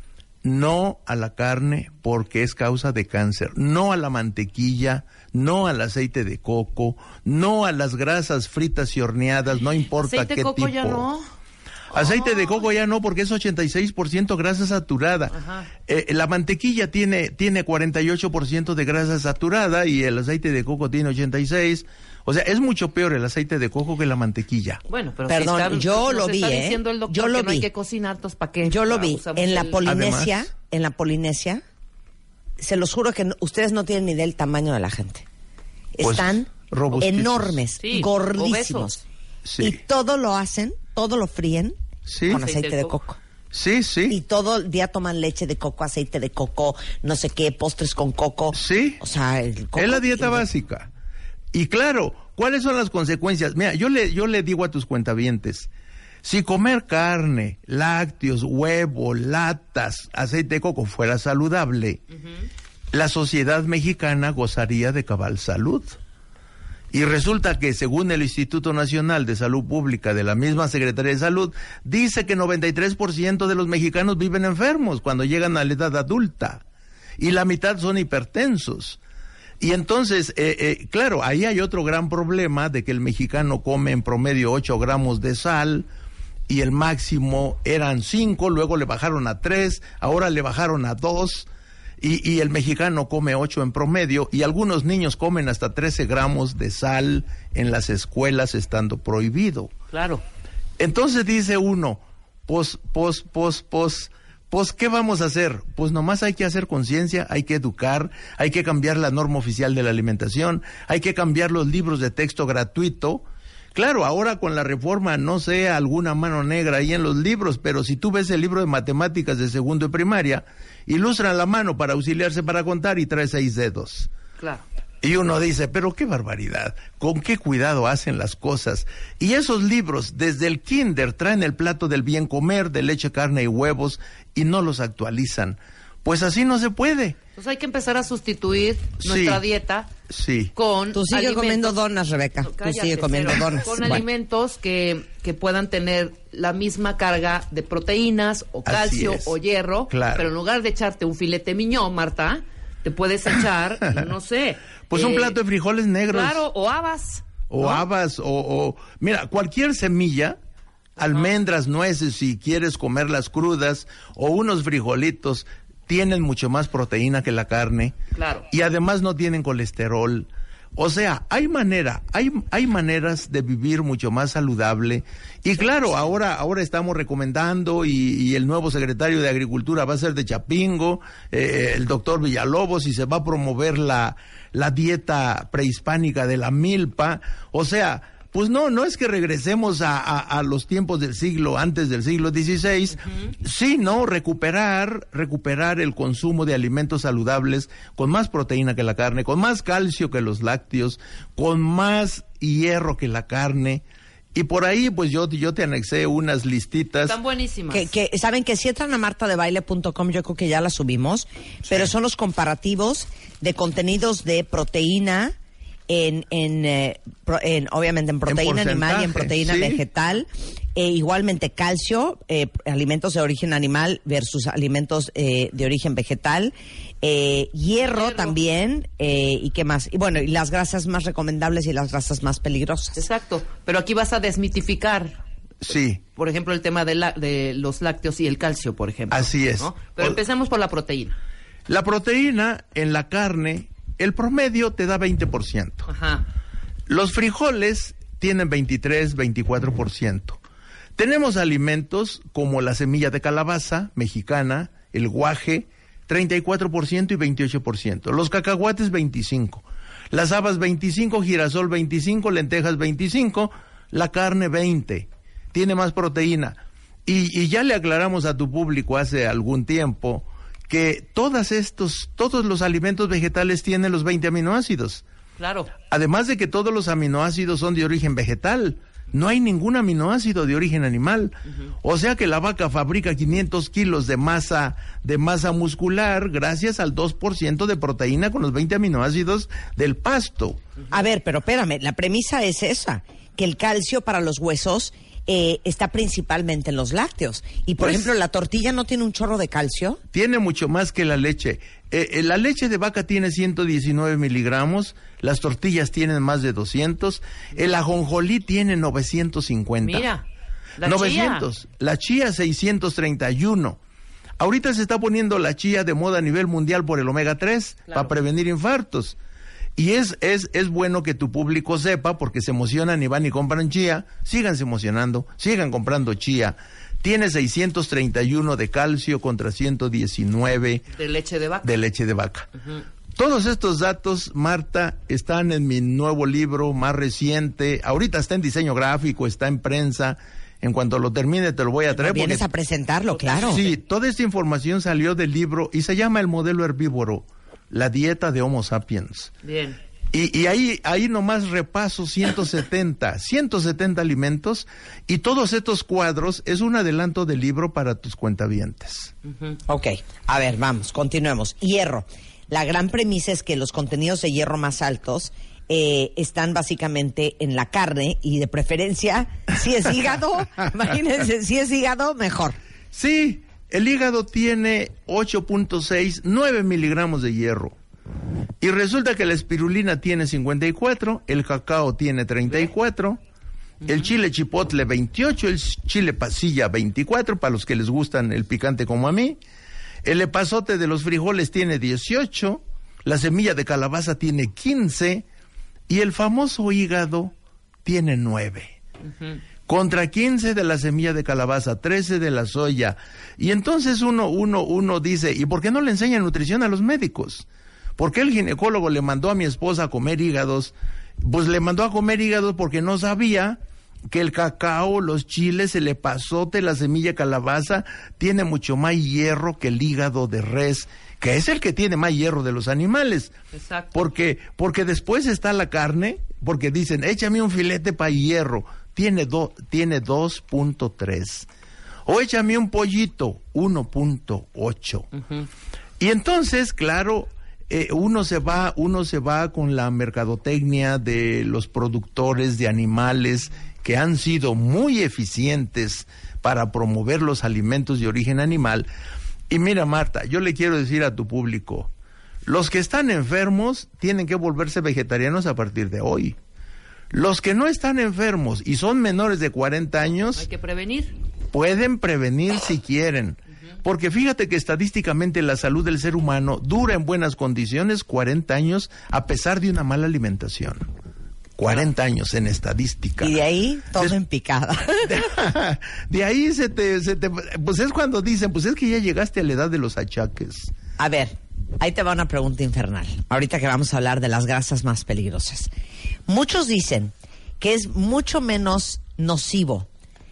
No a la carne porque es causa de cáncer, no a la mantequilla, no al aceite de coco, no a las grasas fritas y horneadas, no importa ¿Aceite qué de coco tipo. ya no? Aceite de coco ya no, porque es ochenta y seis por ciento grasa saturada. Eh, la mantequilla tiene tiene cuarenta y ocho por ciento de grasa saturada y el aceite de coco tiene ochenta y seis. O sea, es mucho peor el aceite de coco que la mantequilla. Bueno, pero Perdón, si está, yo nos lo vi, está ¿eh? diciendo el doctor Yo lo que no vi. hay que cocinar, entonces ¿para qué? Yo lo Ah, vi usamos en la el- Polinesia, Además- en la Polinesia, se los juro que no- ustedes no tienen ni idea del tamaño de la gente. Pues, Están robustísimos. enormes, Sí, gordísimos. obesos. Sí. Y todo lo hacen, todo lo fríen Sí. con Aceite aceite de de coco. coco. Sí, sí. Y todo el día toman leche de coco, aceite de coco, no sé qué, postres con coco. Sí. O sea, el coco. Es la dieta tiene- básica. Y claro, ¿cuáles son las consecuencias? Mira, yo le, yo le digo a tus cuentavientes, si comer carne, lácteos, huevo, latas, aceite de coco fuera saludable, la sociedad mexicana gozaría de cabal salud. Y resulta que según el Instituto Nacional de Salud Pública de la misma Secretaría de Salud, dice que noventa y tres por ciento de los mexicanos viven enfermos cuando llegan a la edad adulta. Y la mitad son hipertensos. Y entonces, eh, eh, claro, ahí hay otro gran problema de que el mexicano come en promedio ocho gramos de sal y el máximo eran cinco, luego le bajaron a tres, ahora le bajaron a dos y, y el mexicano come ocho en promedio y algunos niños comen hasta trece gramos de sal en las escuelas estando prohibido. Claro. Entonces dice uno, pues, pues, pues, pues, pues, ¿qué vamos a hacer? Pues nomás hay que hacer conciencia, hay que educar, hay que cambiar la norma oficial de la alimentación, hay que cambiar los libros de texto gratuito. Claro, ahora con la reforma no sé alguna mano negra ahí en los libros, pero si tú ves el libro de matemáticas de segundo y primaria, ilustran la mano para auxiliarse para contar y trae seis dedos. Claro. Y uno dice, pero qué barbaridad, con qué cuidado hacen las cosas. Y esos libros, desde el kinder, traen el plato del bien comer, de leche, carne y huevos, y no los actualizan. Pues así no se puede. Entonces hay que empezar a sustituir Sí. nuestra dieta Sí. con Tú sigue alimentos- comiendo donas, Rebeca. No, Tú cállate, sigue comiendo pero donas. Con Bueno. alimentos que, que puedan tener la misma carga de proteínas o Así calcio es. o hierro, Claro. pero en lugar de echarte un filete miñón, Marta, te puedes echar, no sé. Pues un eh, plato de frijoles negros. Claro, o habas. O ¿no? habas, o, o... Mira, cualquier semilla, almendras, nueces, si quieres comerlas crudas, o unos frijolitos, tienen mucho más proteína que la carne. Claro. Y además no tienen colesterol. O sea, hay manera, hay, hay maneras de vivir mucho más saludable. Y claro, ahora, ahora estamos recomendando y, y el nuevo secretario de Agricultura va a ser de Chapingo, eh, el doctor Villalobos, y se va a promover la, la dieta prehispánica de la milpa. O sea, pues no, no es que regresemos a, a, a los tiempos del siglo, antes del siglo dieciséis, sino recuperar, recuperar el consumo de alimentos saludables con más proteína que la carne, con más calcio que los lácteos, con más hierro que la carne. Y por ahí, pues yo, yo te anexé unas listitas. Están buenísimas. Que, que saben que si entran a marta de baile punto com, yo creo que ya la subimos, pero son los comparativos de contenidos de proteína en, en, eh, pro- en obviamente en proteína animal y en porcentaje, proteína sí. vegetal, e igualmente calcio, eh, alimentos de origen animal versus alimentos eh, de origen vegetal, eh, hierro, Hierro. también, eh, y qué más, y bueno, y las grasas más recomendables y las grasas más peligrosas. Exacto. Pero aquí vas a desmitificar, Sí. por ejemplo, el tema de, la, de los lácteos y el calcio, por ejemplo. Así es. ¿no? Pero O- empecemos por la proteína. La proteína en la carne, el promedio te da veinte por ciento. Ajá. Los frijoles tienen veintitrés, veinticuatro por ciento. Tenemos alimentos como la semilla de calabaza mexicana, el guaje, treinta y cuatro por ciento y veintiocho por ciento. Los cacahuates, veinticinco por ciento. Las habas, veinticinco por ciento, girasol, veinticinco por ciento, lentejas, veinticinco por ciento, la carne, veinte por ciento. Tiene más proteína. Y, y ya le aclaramos a tu público hace algún tiempo que todas estos, todos los alimentos vegetales tienen los veinte aminoácidos. Claro. Además de que todos los aminoácidos son de origen vegetal. No hay ningún aminoácido de origen animal. Uh-huh. O sea que la vaca fabrica quinientos kilos de masa, de masa muscular gracias al dos por ciento de proteína con los veinte aminoácidos del pasto. Uh-huh. A ver, pero espérame, la premisa es esa, que el calcio para los huesos eh, está principalmente en los lácteos. Y por pues, ejemplo, ¿la tortilla no tiene un chorro de calcio? Tiene mucho más que la leche. Eh, eh, la leche de vaca tiene ciento diecinueve miligramos, las tortillas tienen más de doscientos, el ajonjolí tiene novecientos cincuenta. Mira, la novecientos. Chía. La chía seiscientos treinta y uno. Ahorita se está poniendo la chía de moda a nivel mundial por el omega tres, claro, para prevenir infartos. Y es, es, es bueno que tu público sepa, porque se emocionan y van y compran chía. Síganse emocionando, sigan comprando chía. Tiene seiscientos treinta y uno de calcio contra ciento diecinueve de leche de vaca. De leche de vaca. Uh-huh. Todos estos datos, Marta, están en mi nuevo libro más reciente. Ahorita está en diseño gráfico, está en prensa. En cuanto lo termine te lo voy a traer. Vienes porque... a presentarlo, claro. Sí, toda esta información salió del libro y se llama El modelo herbívoro, la dieta de Homo sapiens. Bien. Y, y ahí, ahí nomás repaso ciento setenta, ciento setenta alimentos, y todos estos cuadros es un adelanto del libro para tus cuentavientes. Uh-huh. Ok, a ver, vamos, continuemos. Hierro. La gran premisa es que los contenidos de hierro más altos eh, están básicamente en la carne, y de preferencia, si es hígado, imagínense, si es hígado, mejor. Sí, el hígado tiene ocho punto seis, nueve miligramos de hierro. Y resulta que la espirulina tiene cincuenta y cuatro, el cacao tiene treinta y cuatro, uh-huh, el chile chipotle veintiocho, el chile pasilla veinticuatro, para los que les gustan el picante como a mí, el epazote de los frijoles tiene dieciocho, la semilla de calabaza tiene quince, y el famoso hígado tiene nueve. Uh-huh. Contra quince de la semilla de calabaza, trece de la soya. Y entonces uno, uno, uno dice, ¿y por qué no le enseñan nutrición a los médicos? ¿Por qué el ginecólogo le mandó a mi esposa a comer hígados? Pues le mandó a comer hígados porque no sabía que el cacao, los chiles, el epazote, la semilla de calabaza, tiene mucho más hierro que el hígado de res, que es el que tiene más hierro de los animales. Exacto. Porque, porque después está la carne, porque dicen, échame un filete para hierro, tiene, do, tiene dos punto tres. O échame un pollito, uno punto ocho. Uh-huh. Y entonces, claro... Eh, uno se va, uno se va con la mercadotecnia de los productores de animales que han sido muy eficientes para promover los alimentos de origen animal. Y mira, Marta, yo le quiero decir a tu público, los que están enfermos tienen que volverse vegetarianos a partir de hoy. Los que no están enfermos y son menores de cuarenta años... Hay que prevenir. Pueden prevenir si quieren. Porque fíjate que estadísticamente la salud del ser humano dura en buenas condiciones cuarenta años a pesar de una mala alimentación. cuarenta años en estadística. Y de ahí todo Des, en picada. De, de ahí se te, se te... Pues es cuando dicen, pues es que ya llegaste a la edad de los achaques. A ver, ahí te va una pregunta infernal. Ahorita que vamos a hablar de las grasas más peligrosas. Muchos dicen que es mucho menos nocivo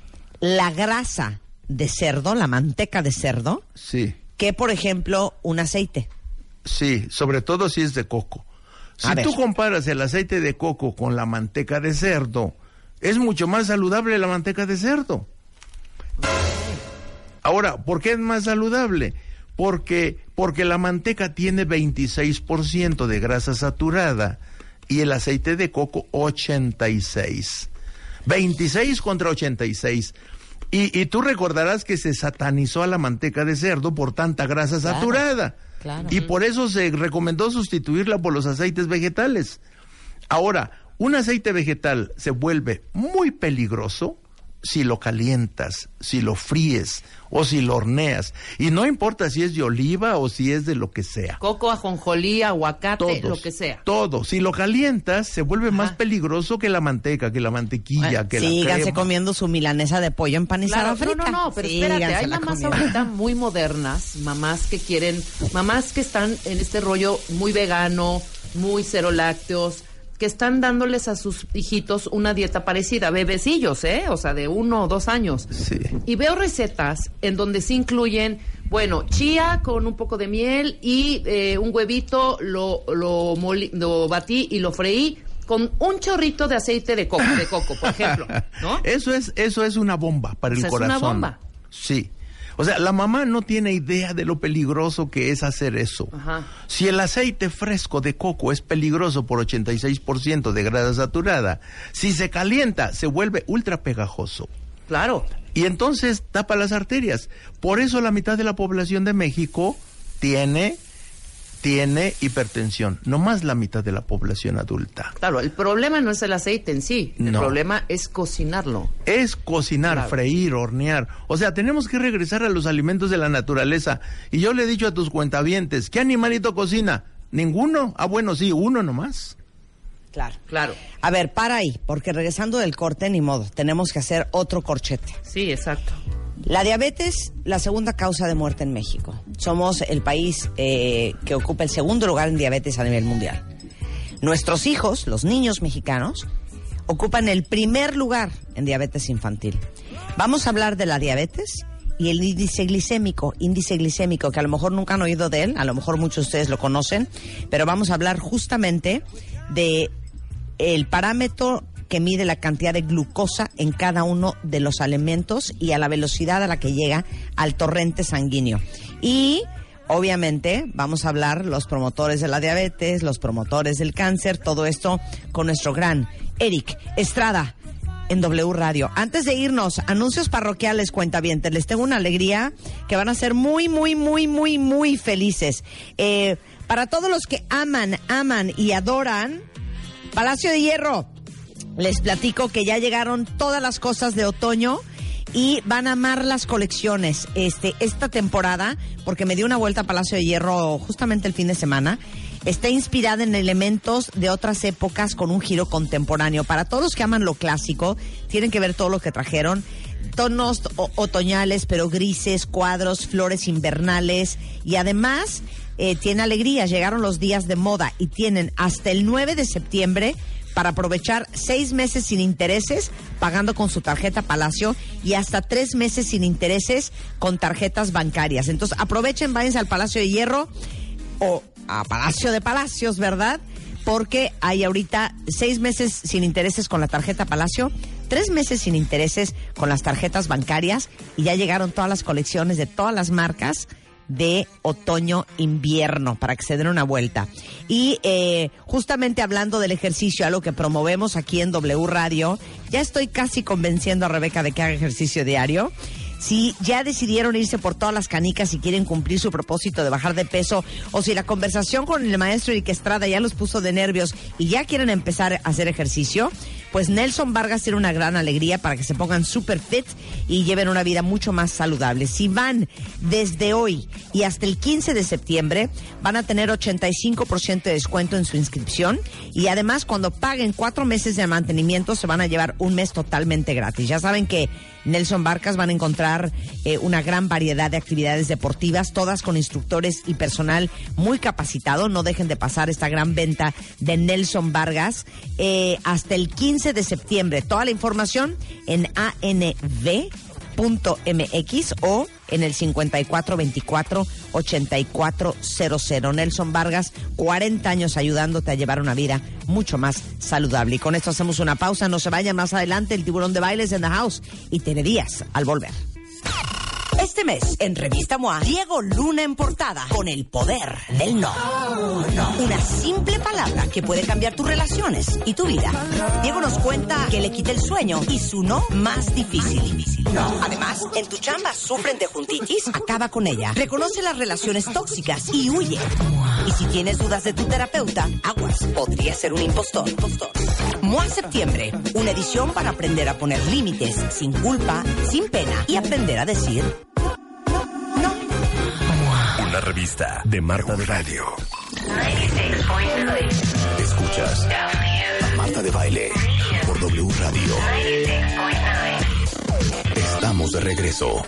la grasa de cerdo, la manteca de cerdo, sí, que por ejemplo un aceite. Sí, sobre todo si es de coco. Si tú comparas el aceite de coco con la manteca de cerdo, es mucho más saludable la manteca de cerdo. Ahora, ¿por qué es más saludable? Porque, porque la manteca tiene veintiséis por ciento de grasa saturada y el aceite de coco ochenta y seis. veintiséis contra ochenta y seis. Y, y tú recordarás que se satanizó a la manteca de cerdo por tanta grasa claro, saturada. Claro. Y por eso se recomendó sustituirla por los aceites vegetales. Ahora, un aceite vegetal se vuelve muy peligroso si lo calientas, si lo fríes o si lo horneas. Y no importa si es de oliva o si es de lo que sea. Coco, ajonjolí, aguacate, Todos, lo que sea. Todo. Si lo calientas, se vuelve Ajá. más peligroso que la manteca, que la mantequilla, bueno, que síganse la crema. comiendo su milanesa de pollo empanizada Claro, frita. no, no, no, pero espérate, hay mamás ahorita muy modernas, mamás que quieren, mamás que están en este rollo muy vegano, muy cero lácteos, que están dándoles a sus hijitos una dieta parecida, bebecillos, ¿eh? O sea, de uno o dos años. Sí. Y veo recetas en donde se incluyen, bueno, chía con un poco de miel y eh, un huevito, lo, lo, moli, lo batí y lo freí con un chorrito de aceite de coco, de coco, por ejemplo, ¿no? Eso es, eso es una bomba para el o sea, corazón. Es una bomba. Sí. O sea, la mamá no tiene idea de lo peligroso que es hacer eso. Ajá. Si el aceite fresco de coco es peligroso por ochenta y seis por ciento de grasa saturada, si se calienta, se vuelve ultra pegajoso. Claro. Y entonces tapa las arterias. Por eso la mitad de la población de México tiene... tiene hipertensión, no más la mitad de la población adulta. Claro, el problema no es el aceite en sí, el no. problema es cocinarlo. Es cocinar, claro. freír, hornear. O sea, tenemos que regresar a los alimentos de la naturaleza. Y yo le he dicho a tus cuentavientes, ¿qué animalito cocina? ¿Ninguno? Ah, bueno, sí, uno nomás. Claro. Claro. A ver, para ahí, porque regresando del corte, ni modo, tenemos que hacer otro corchete. Sí, exacto. La diabetes, la segunda causa de muerte en México. Somos el país eh, que ocupa el segundo lugar en diabetes a nivel mundial. Nuestros hijos, los niños mexicanos, ocupan el primer lugar en diabetes infantil. Vamos a hablar de la diabetes y el índice glicémico, índice glicémico, que a lo mejor nunca han oído de él, a lo mejor muchos de ustedes lo conocen, pero vamos a hablar justamente de el parámetro que mide la cantidad de glucosa en cada uno de los alimentos y a la velocidad a la que llega al torrente sanguíneo. Y obviamente vamos a hablar los promotores de la diabetes, los promotores del cáncer, todo esto con nuestro gran Eric Estrada en W Radio. Antes de irnos, anuncios parroquiales, cuentavientes, les tengo una alegría que van a ser muy, muy, muy, muy, muy felices. Eh, para todos los que aman, aman y adoran Palacio de Hierro, les platico que ya llegaron todas las cosas de otoño y van a amar las colecciones este esta temporada, porque me dio una vuelta a Palacio de Hierro justamente el fin de semana. Está inspirada en elementos de otras épocas con un giro contemporáneo. Para todos los que aman lo clásico, tienen que ver todo lo que trajeron. Tonos o- otoñales, pero grises, cuadros, flores invernales y además eh, tiene alegrías. Llegaron los días de moda y tienen hasta el nueve de septiembre para aprovechar seis meses sin intereses pagando con su tarjeta Palacio y hasta tres meses sin intereses con tarjetas bancarias. Entonces aprovechen, váyanse al Palacio de Hierro o a Palacio de Palacios, ¿verdad? Porque hay ahorita seis meses sin intereses con la tarjeta Palacio, tres meses sin intereses con las tarjetas bancarias y ya llegaron todas las colecciones de todas las marcas de otoño-invierno para que se den una vuelta. Y eh, justamente hablando del ejercicio, algo que promovemos aquí en W Radio, ya estoy casi convenciendo a Rebeca de que haga ejercicio diario. Si ya decidieron irse por todas las canicas y quieren cumplir su propósito de bajar de peso, o si la conversación con el maestro Eric Estrada ya los puso de nervios y ya quieren empezar a hacer ejercicio, pues Nelson Vargas tiene una gran alegría para que se pongan super fit y lleven una vida mucho más saludable. Si van desde hoy y hasta el quince de septiembre, van a tener ochenta y cinco por ciento de descuento en su inscripción y además cuando paguen cuatro meses de mantenimiento se van a llevar un mes totalmente gratis. Ya saben que Nelson Vargas van a encontrar eh, una gran variedad de actividades deportivas, todas con instructores y personal muy capacitado. No dejen de pasar esta gran venta de Nelson Vargas eh, hasta el quince de septiembre. Toda la información en A N V punto M X o en el cincuenta y cuatro veinticuatro ochenta y cuatro cero cero. Nelson Vargas, cuarenta años ayudándote a llevar una vida mucho más saludable. Y con esto hacemos una pausa. No se vayan, más adelante el Tiburón de Bailes en the house y Tere Díaz al volver. Estás Este mes, en Revista M O A, Diego Luna en portada, con el poder del no. No. Una simple palabra que puede cambiar tus relaciones y tu vida. Diego nos cuenta que le quita el sueño y su no más difícil. No. Además, en tu chamba sufren de juntitis, acaba con ella. Reconoce las relaciones tóxicas y huye. Y si tienes dudas de tu terapeuta, aguas, podría ser un impostor. impostor. M O A Septiembre, una edición para aprender a poner límites, sin culpa, sin pena y aprender a decir no. Una revista de Marta de Radio. Escuchas a Marta de Baile por W Radio. Estamos de regreso.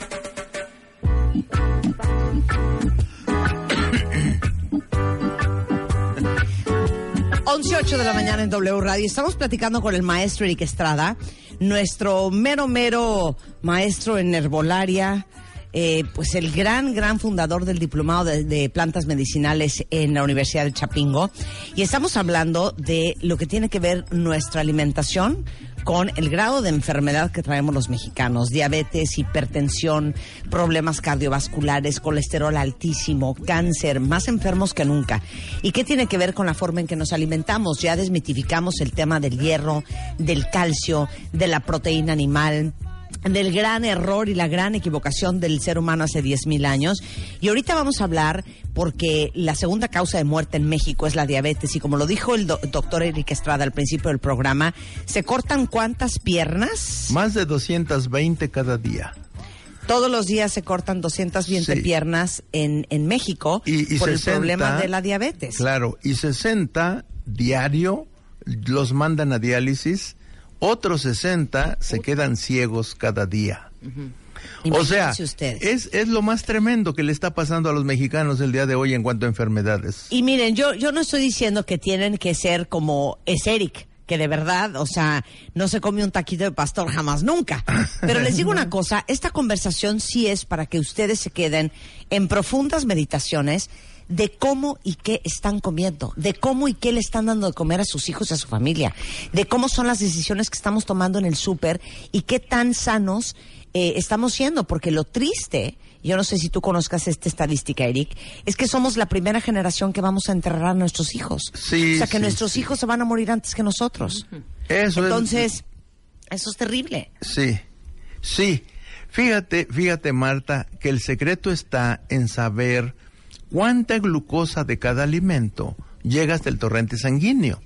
once ocho de la mañana en W Radio. Estamos platicando con el maestro Eric Estrada, nuestro mero, mero maestro en herbolaria, eh, pues el gran, gran fundador del diplomado de, de plantas medicinales en la Universidad de Chapingo. Y estamos hablando de lo que tiene que ver nuestra alimentación con el grado de enfermedad que traemos los mexicanos: diabetes, hipertensión, problemas cardiovasculares, colesterol altísimo, cáncer, más enfermos que nunca. ¿Y qué tiene que ver con la forma en que nos alimentamos? Ya desmitificamos el tema del hierro, del calcio, de la proteína animal, del gran error y la gran equivocación del ser humano hace diez mil años. Y ahorita vamos a hablar porque la segunda causa de muerte en México es la diabetes. Y como lo dijo el do- doctor Eric Estrada al principio del programa, ¿se cortan cuántas piernas? Más de doscientas veinte cada día. Todos los días se cortan doscientas veinte Sí. piernas en, en México Y, y por sesenta, el problema de la diabetes. Claro, y sesenta diario los mandan a diálisis. Otros sesenta se quedan ciegos cada día. Uh-huh. O sea, Imagínense ustedes. es, es lo más tremendo que le está pasando a los mexicanos el día de hoy en cuanto a enfermedades. Y miren, yo, yo no estoy diciendo que tienen que ser como es Eric, que de verdad, o sea, no se come un taquito de pastor jamás nunca. Pero les digo una cosa, esta conversación sí es para que ustedes se queden en profundas meditaciones de cómo y qué están comiendo, de cómo y qué le están dando de comer a sus hijos y a su familia, de cómo son las decisiones que estamos tomando en el súper y qué tan sanos eh, estamos siendo, porque lo triste, yo no sé si tú conozcas esta estadística, Eric, es que somos la primera generación que vamos a enterrar a nuestros hijos. Sí, o sea, que sí, nuestros sí. hijos se van a morir antes que nosotros. Eso Entonces, eso es terrible. es... Sí, sí. Fíjate, fíjate, Marta, que el secreto está en saber cuánta glucosa de cada alimento llega hasta el torrente sanguíneo.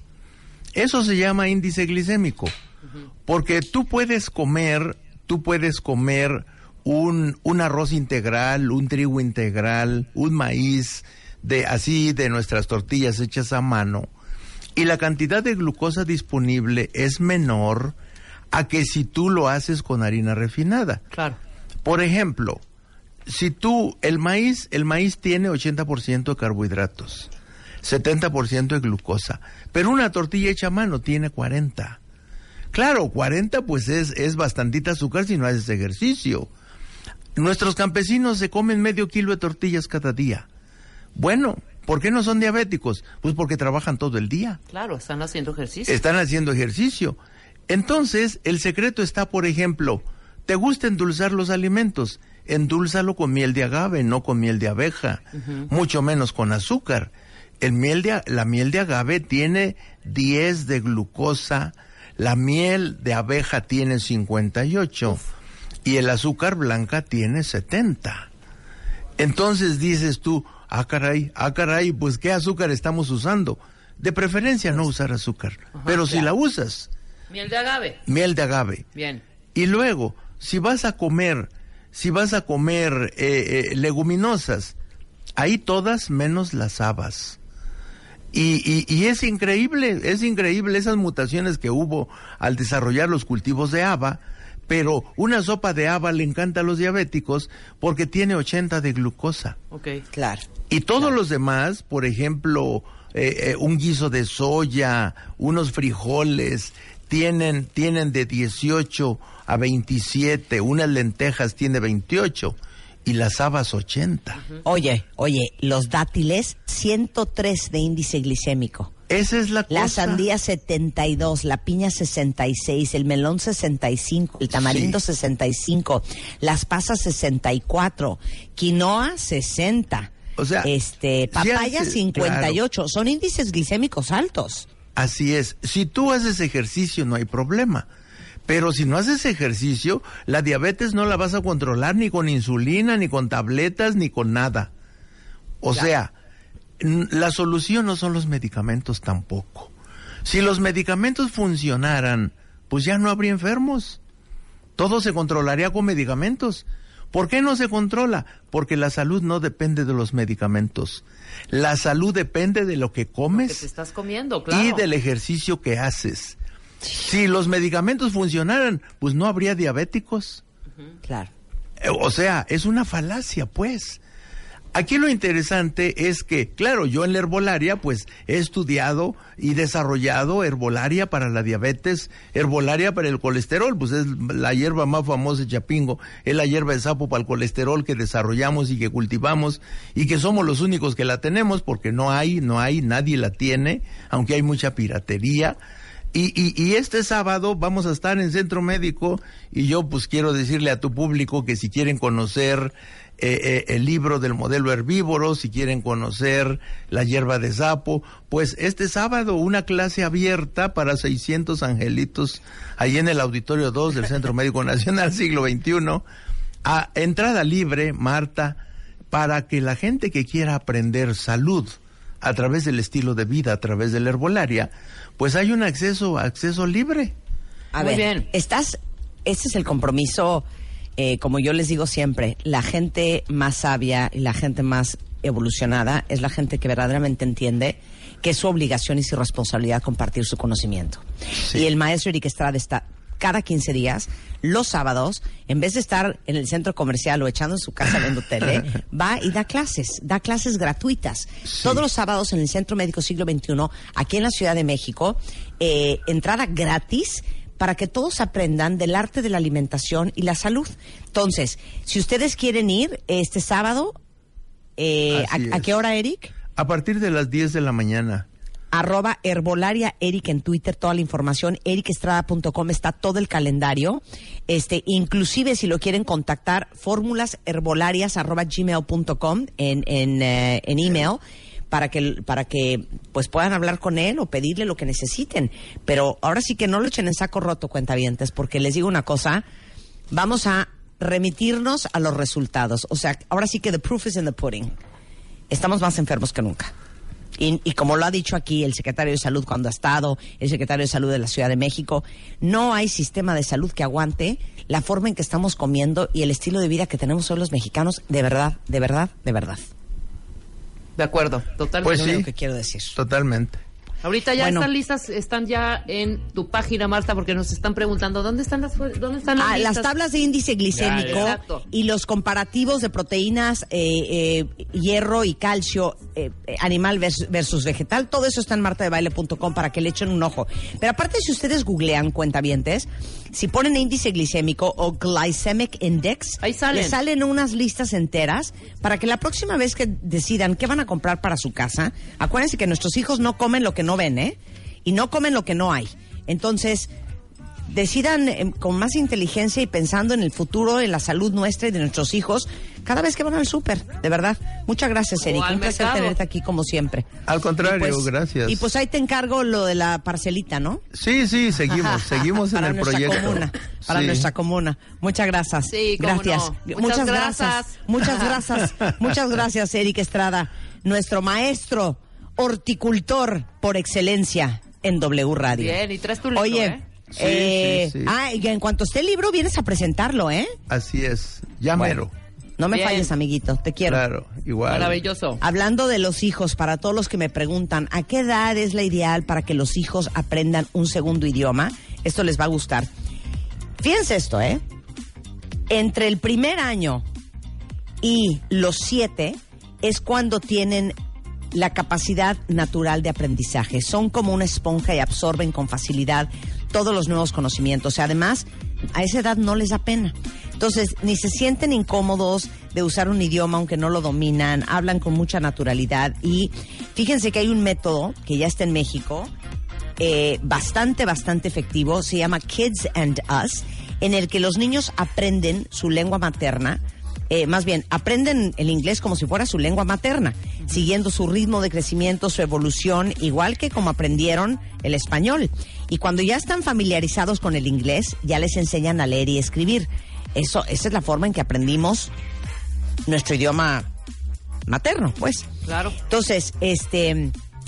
Eso se llama índice glicémico. Porque tú puedes comer, tú puedes comer un, un arroz integral, un trigo integral, un maíz, de así de nuestras tortillas hechas a mano, y la cantidad de glucosa disponible es menor a que si tú lo haces con harina refinada. Claro. Por ejemplo, si tú, el maíz, el maíz tiene ochenta por ciento de carbohidratos, setenta por ciento de glucosa, pero una tortilla hecha a mano tiene cuarenta. Claro, cuarenta pues es, es bastantita azúcar si no haces ejercicio. Nuestros campesinos se comen medio kilo de tortillas cada día. Bueno, ¿por qué no son diabéticos? Pues porque trabajan todo el día. Claro, están haciendo ejercicio. Están haciendo ejercicio. Entonces, el secreto está, por ejemplo, ¿te gusta endulzar los alimentos? Endúlzalo con miel de agave, no con miel de abeja, uh-huh. mucho menos con azúcar. El miel de, la miel de agave tiene diez de glucosa, la miel de abeja tiene cincuenta y ocho Uf. Y el azúcar blanca tiene setenta. Entonces dices tú, ah caray, ah caray, pues ¿qué azúcar estamos usando? De preferencia no usar azúcar, Ajá, pero si la usas... Miel de agave. Miel de agave. Bien. Y luego, si vas a comer, si vas a comer eh, eh, leguminosas, ahí todas menos las habas. Y, y, y es increíble, es increíble esas mutaciones que hubo al desarrollar los cultivos de haba, pero una sopa de haba le encanta a los diabéticos porque tiene ochenta de glucosa. Ok. Claro. Y todos claro. los demás, por ejemplo, eh, eh, un guiso de soya, unos frijoles, tienen, tienen de dieciocho a veintisiete, unas lentejas tiene veintiocho y las habas ochenta. Oye, oye, los dátiles, ciento tres de índice glicémico. Esa es la cosa. La sandía setenta y dos, la piña sesenta y seis, el melón sesenta y cinco, el tamarindo Sí. sesenta y cinco, las pasas sesenta y cuatro, quinoa sesenta, O sea, este, papaya hace- cincuenta y ocho. claro. Son índices glicémicos altos. Así es. Si tú haces ejercicio, no hay problema. Pero si no haces ejercicio, la diabetes no la vas a controlar ni con insulina, ni con tabletas, ni con nada. O sea, n- la solución no son los medicamentos tampoco. Si los medicamentos funcionaran, pues ya no habría enfermos. Todo se controlaría con medicamentos. ¿Por qué no se controla? Porque la salud no depende de los medicamentos. La salud depende de lo que comes Que te estás comiendo, claro. y del ejercicio que haces. Si los medicamentos funcionaran, pues no habría diabéticos. Claro. Eh, O sea, es una falacia, pues. Aquí lo interesante es que, claro, yo en la herbolaria, pues, he estudiado y desarrollado herbolaria para la diabetes, herbolaria para el colesterol, pues es la hierba más famosa de Chapingo, es la hierba de sapo para el colesterol que desarrollamos y que cultivamos y que somos los únicos que la tenemos porque no hay, no hay, nadie la tiene, aunque hay mucha piratería. Y, y, y este sábado vamos a estar en Centro Médico y yo pues quiero decirle a tu público que si quieren conocer eh, eh, el libro del modelo herbívoro, si quieren conocer la hierba de sapo, pues este sábado una clase abierta para seiscientos angelitos ahí en el Auditorio dos del Centro Médico Nacional Siglo veintiuno, a entrada libre, Marta, para que la gente que quiera aprender salud a través del estilo de vida, a través de la herbolaria, pues hay un acceso, acceso libre. A Muy ver, bien. estás, ese es el compromiso, eh, como yo les digo siempre, la gente más sabia y la gente más evolucionada es la gente que verdaderamente entiende que es su obligación y su responsabilidad compartir su conocimiento. Sí. Y el maestro Eric Estrada está cada quince días, los sábados, en vez de estar en el centro comercial o echando en su casa viendo tele, va y da clases, da clases gratuitas. Sí. Todos los sábados en el Centro Médico Siglo veintiuno, aquí en la Ciudad de México, eh, entrada gratis para que todos aprendan del arte de la alimentación y la salud. Entonces, si ustedes quieren ir este sábado, eh, Así a, ¿a es. qué hora, Eric? A partir de las diez de la mañana. Arroba Herbolaria Eric en Twitter, toda la información, eric estrada punto com, está todo el calendario. Este, inclusive si lo quieren contactar, fórmulas herbolarias arroba gmail punto com en, en, eh, en email, para que, para que pues puedan hablar con él o pedirle lo que necesiten. Pero ahora sí que no lo echen en saco roto, cuentavientes, porque les digo una cosa, vamos a remitirnos a los resultados. O sea, ahora sí que the proof is in the pudding. Estamos más enfermos que nunca. Y, y como lo ha dicho aquí el secretario de Salud cuando ha estado, el secretario de Salud de la Ciudad de México, no hay sistema de salud que aguante la forma en que estamos comiendo y el estilo de vida que tenemos hoy los mexicanos, de verdad, de verdad, de verdad. De acuerdo, totalmente. Pues Es lo sí. único que quiero decir. Totalmente. Ahorita ya Bueno. están listas, están ya en tu página, Marta, porque nos están preguntando dónde están las dónde están las Ah, las listas? tablas de índice glicémico Ya, ya. Exacto. y los comparativos de proteínas, eh, eh, hierro y calcio, eh, eh, animal vers- versus vegetal, todo eso está en marta de baile punto com para que le echen un ojo. Pero aparte, si ustedes googlean, cuentavientes, si ponen índice glicémico o glycemic index, Ahí salen. les salen unas listas enteras para que la próxima vez que decidan qué van a comprar para su casa, acuérdense que nuestros hijos no comen lo que no ven, ¿eh? Y no comen lo que no hay. Entonces, decidan eh, con más inteligencia y pensando en el futuro, en la salud nuestra y de nuestros hijos, cada vez que van al súper, de verdad. Muchas gracias, O Eric. al Un placer mercado. tenerte aquí como siempre. Al contrario, Y pues- gracias. Y pues ahí te encargo lo de la parcelita, ¿no? Sí, sí, seguimos, seguimos en Para el nuestra proyecto. comuna, para Sí. nuestra comuna. Muchas gracias. Sí, cómo gracias. no. Muchas Muchas gracias. gracias. Muchas gracias. Muchas gracias, Eric Estrada, nuestro maestro horticultor por excelencia en W Radio. Bien, y traes tu libro, Oye, ¿eh? Sí, eh, sí, sí. ah, y en cuanto esté el libro vienes a presentarlo, ¿eh? Así es. Ya Bueno. mero. No me Bien. falles, amiguito, te quiero. Claro, igual. Maravilloso. Hablando de los hijos, para todos los que me preguntan, ¿a qué edad es la ideal para que los hijos aprendan un segundo idioma? Esto les va a gustar. Fíjense esto, ¿eh? Entre el primer año y los siete es cuando tienen la capacidad natural de aprendizaje. Son como una esponja y absorben con facilidad todos los nuevos conocimientos. Además, a esa edad no les da pena. Entonces, ni se sienten incómodos, de usar un idioma aunque no lo dominan, hablan con mucha naturalidad y fíjense que hay un método que ya está en México, eh, bastante, bastante efectivo, se llama Kids and Us, en el que los niños aprenden su lengua materna, eh, más bien, aprenden el inglés como si fuera su lengua materna, siguiendo su ritmo de crecimiento, su evolución, igual que como aprendieron el español. Y cuando ya están familiarizados con el inglés, ya les enseñan a leer y escribir. Eso, esa es la forma en que aprendimos nuestro idioma materno, pues. Claro. Entonces, este...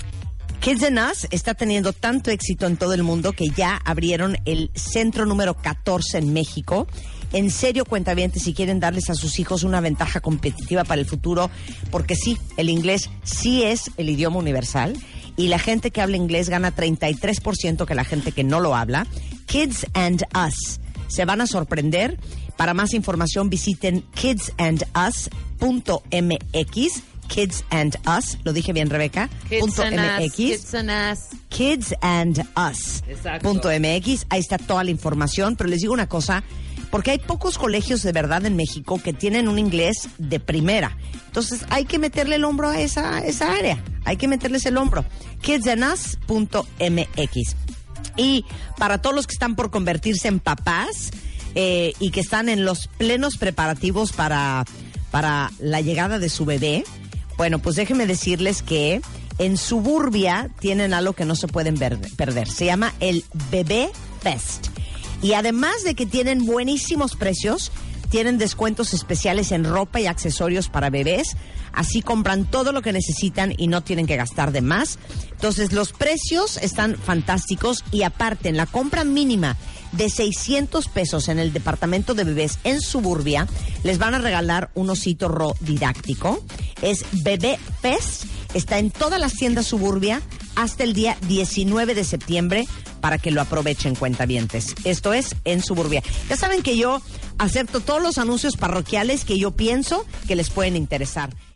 Kids and Us está teniendo tanto éxito en todo el mundo que ya abrieron el centro número catorce en México. En serio, cuentavientes, si quieren darles a sus hijos una ventaja competitiva para el futuro, porque sí, el inglés sí es el idioma universal y la gente que habla inglés gana treinta y tres por ciento que la gente que no lo habla. Kids and Us. Se van a sorprender. Para más información visiten kids and us punto m x. Kids and Us, lo dije bien, Rebeca. Kids and M X. Us, Kids and Us. Kids and Us. Exacto. Punto M X. Ahí está toda la información. Pero les digo una cosa, porque hay pocos colegios de verdad en México que tienen un inglés de primera. Entonces hay que meterle el hombro a esa, esa área. Hay que meterles el hombro. kids and us punto m x. Y para todos los que están por convertirse en papás eh, y que están en los plenos preparativos para, para la llegada de su bebé, bueno, pues déjenme decirles que en Suburbia tienen algo que no se pueden ver, perder. Se llama el Bebé Fest. Y además de que tienen buenísimos precios, tienen descuentos especiales en ropa y accesorios para bebés. Así compran todo lo que necesitan y no tienen que gastar de más. Entonces, los precios están fantásticos y aparte, en la compra mínima de seiscientos pesos en el departamento de bebés en Suburbia, les van a regalar un osito ro didáctico. Es Bebé Fest, está en todas las tiendas Suburbia hasta el día diecinueve de septiembre para que lo aprovechen, cuentavientes. Esto es en Suburbia. Ya saben que yo acepto todos los anuncios parroquiales que yo pienso que les pueden interesar.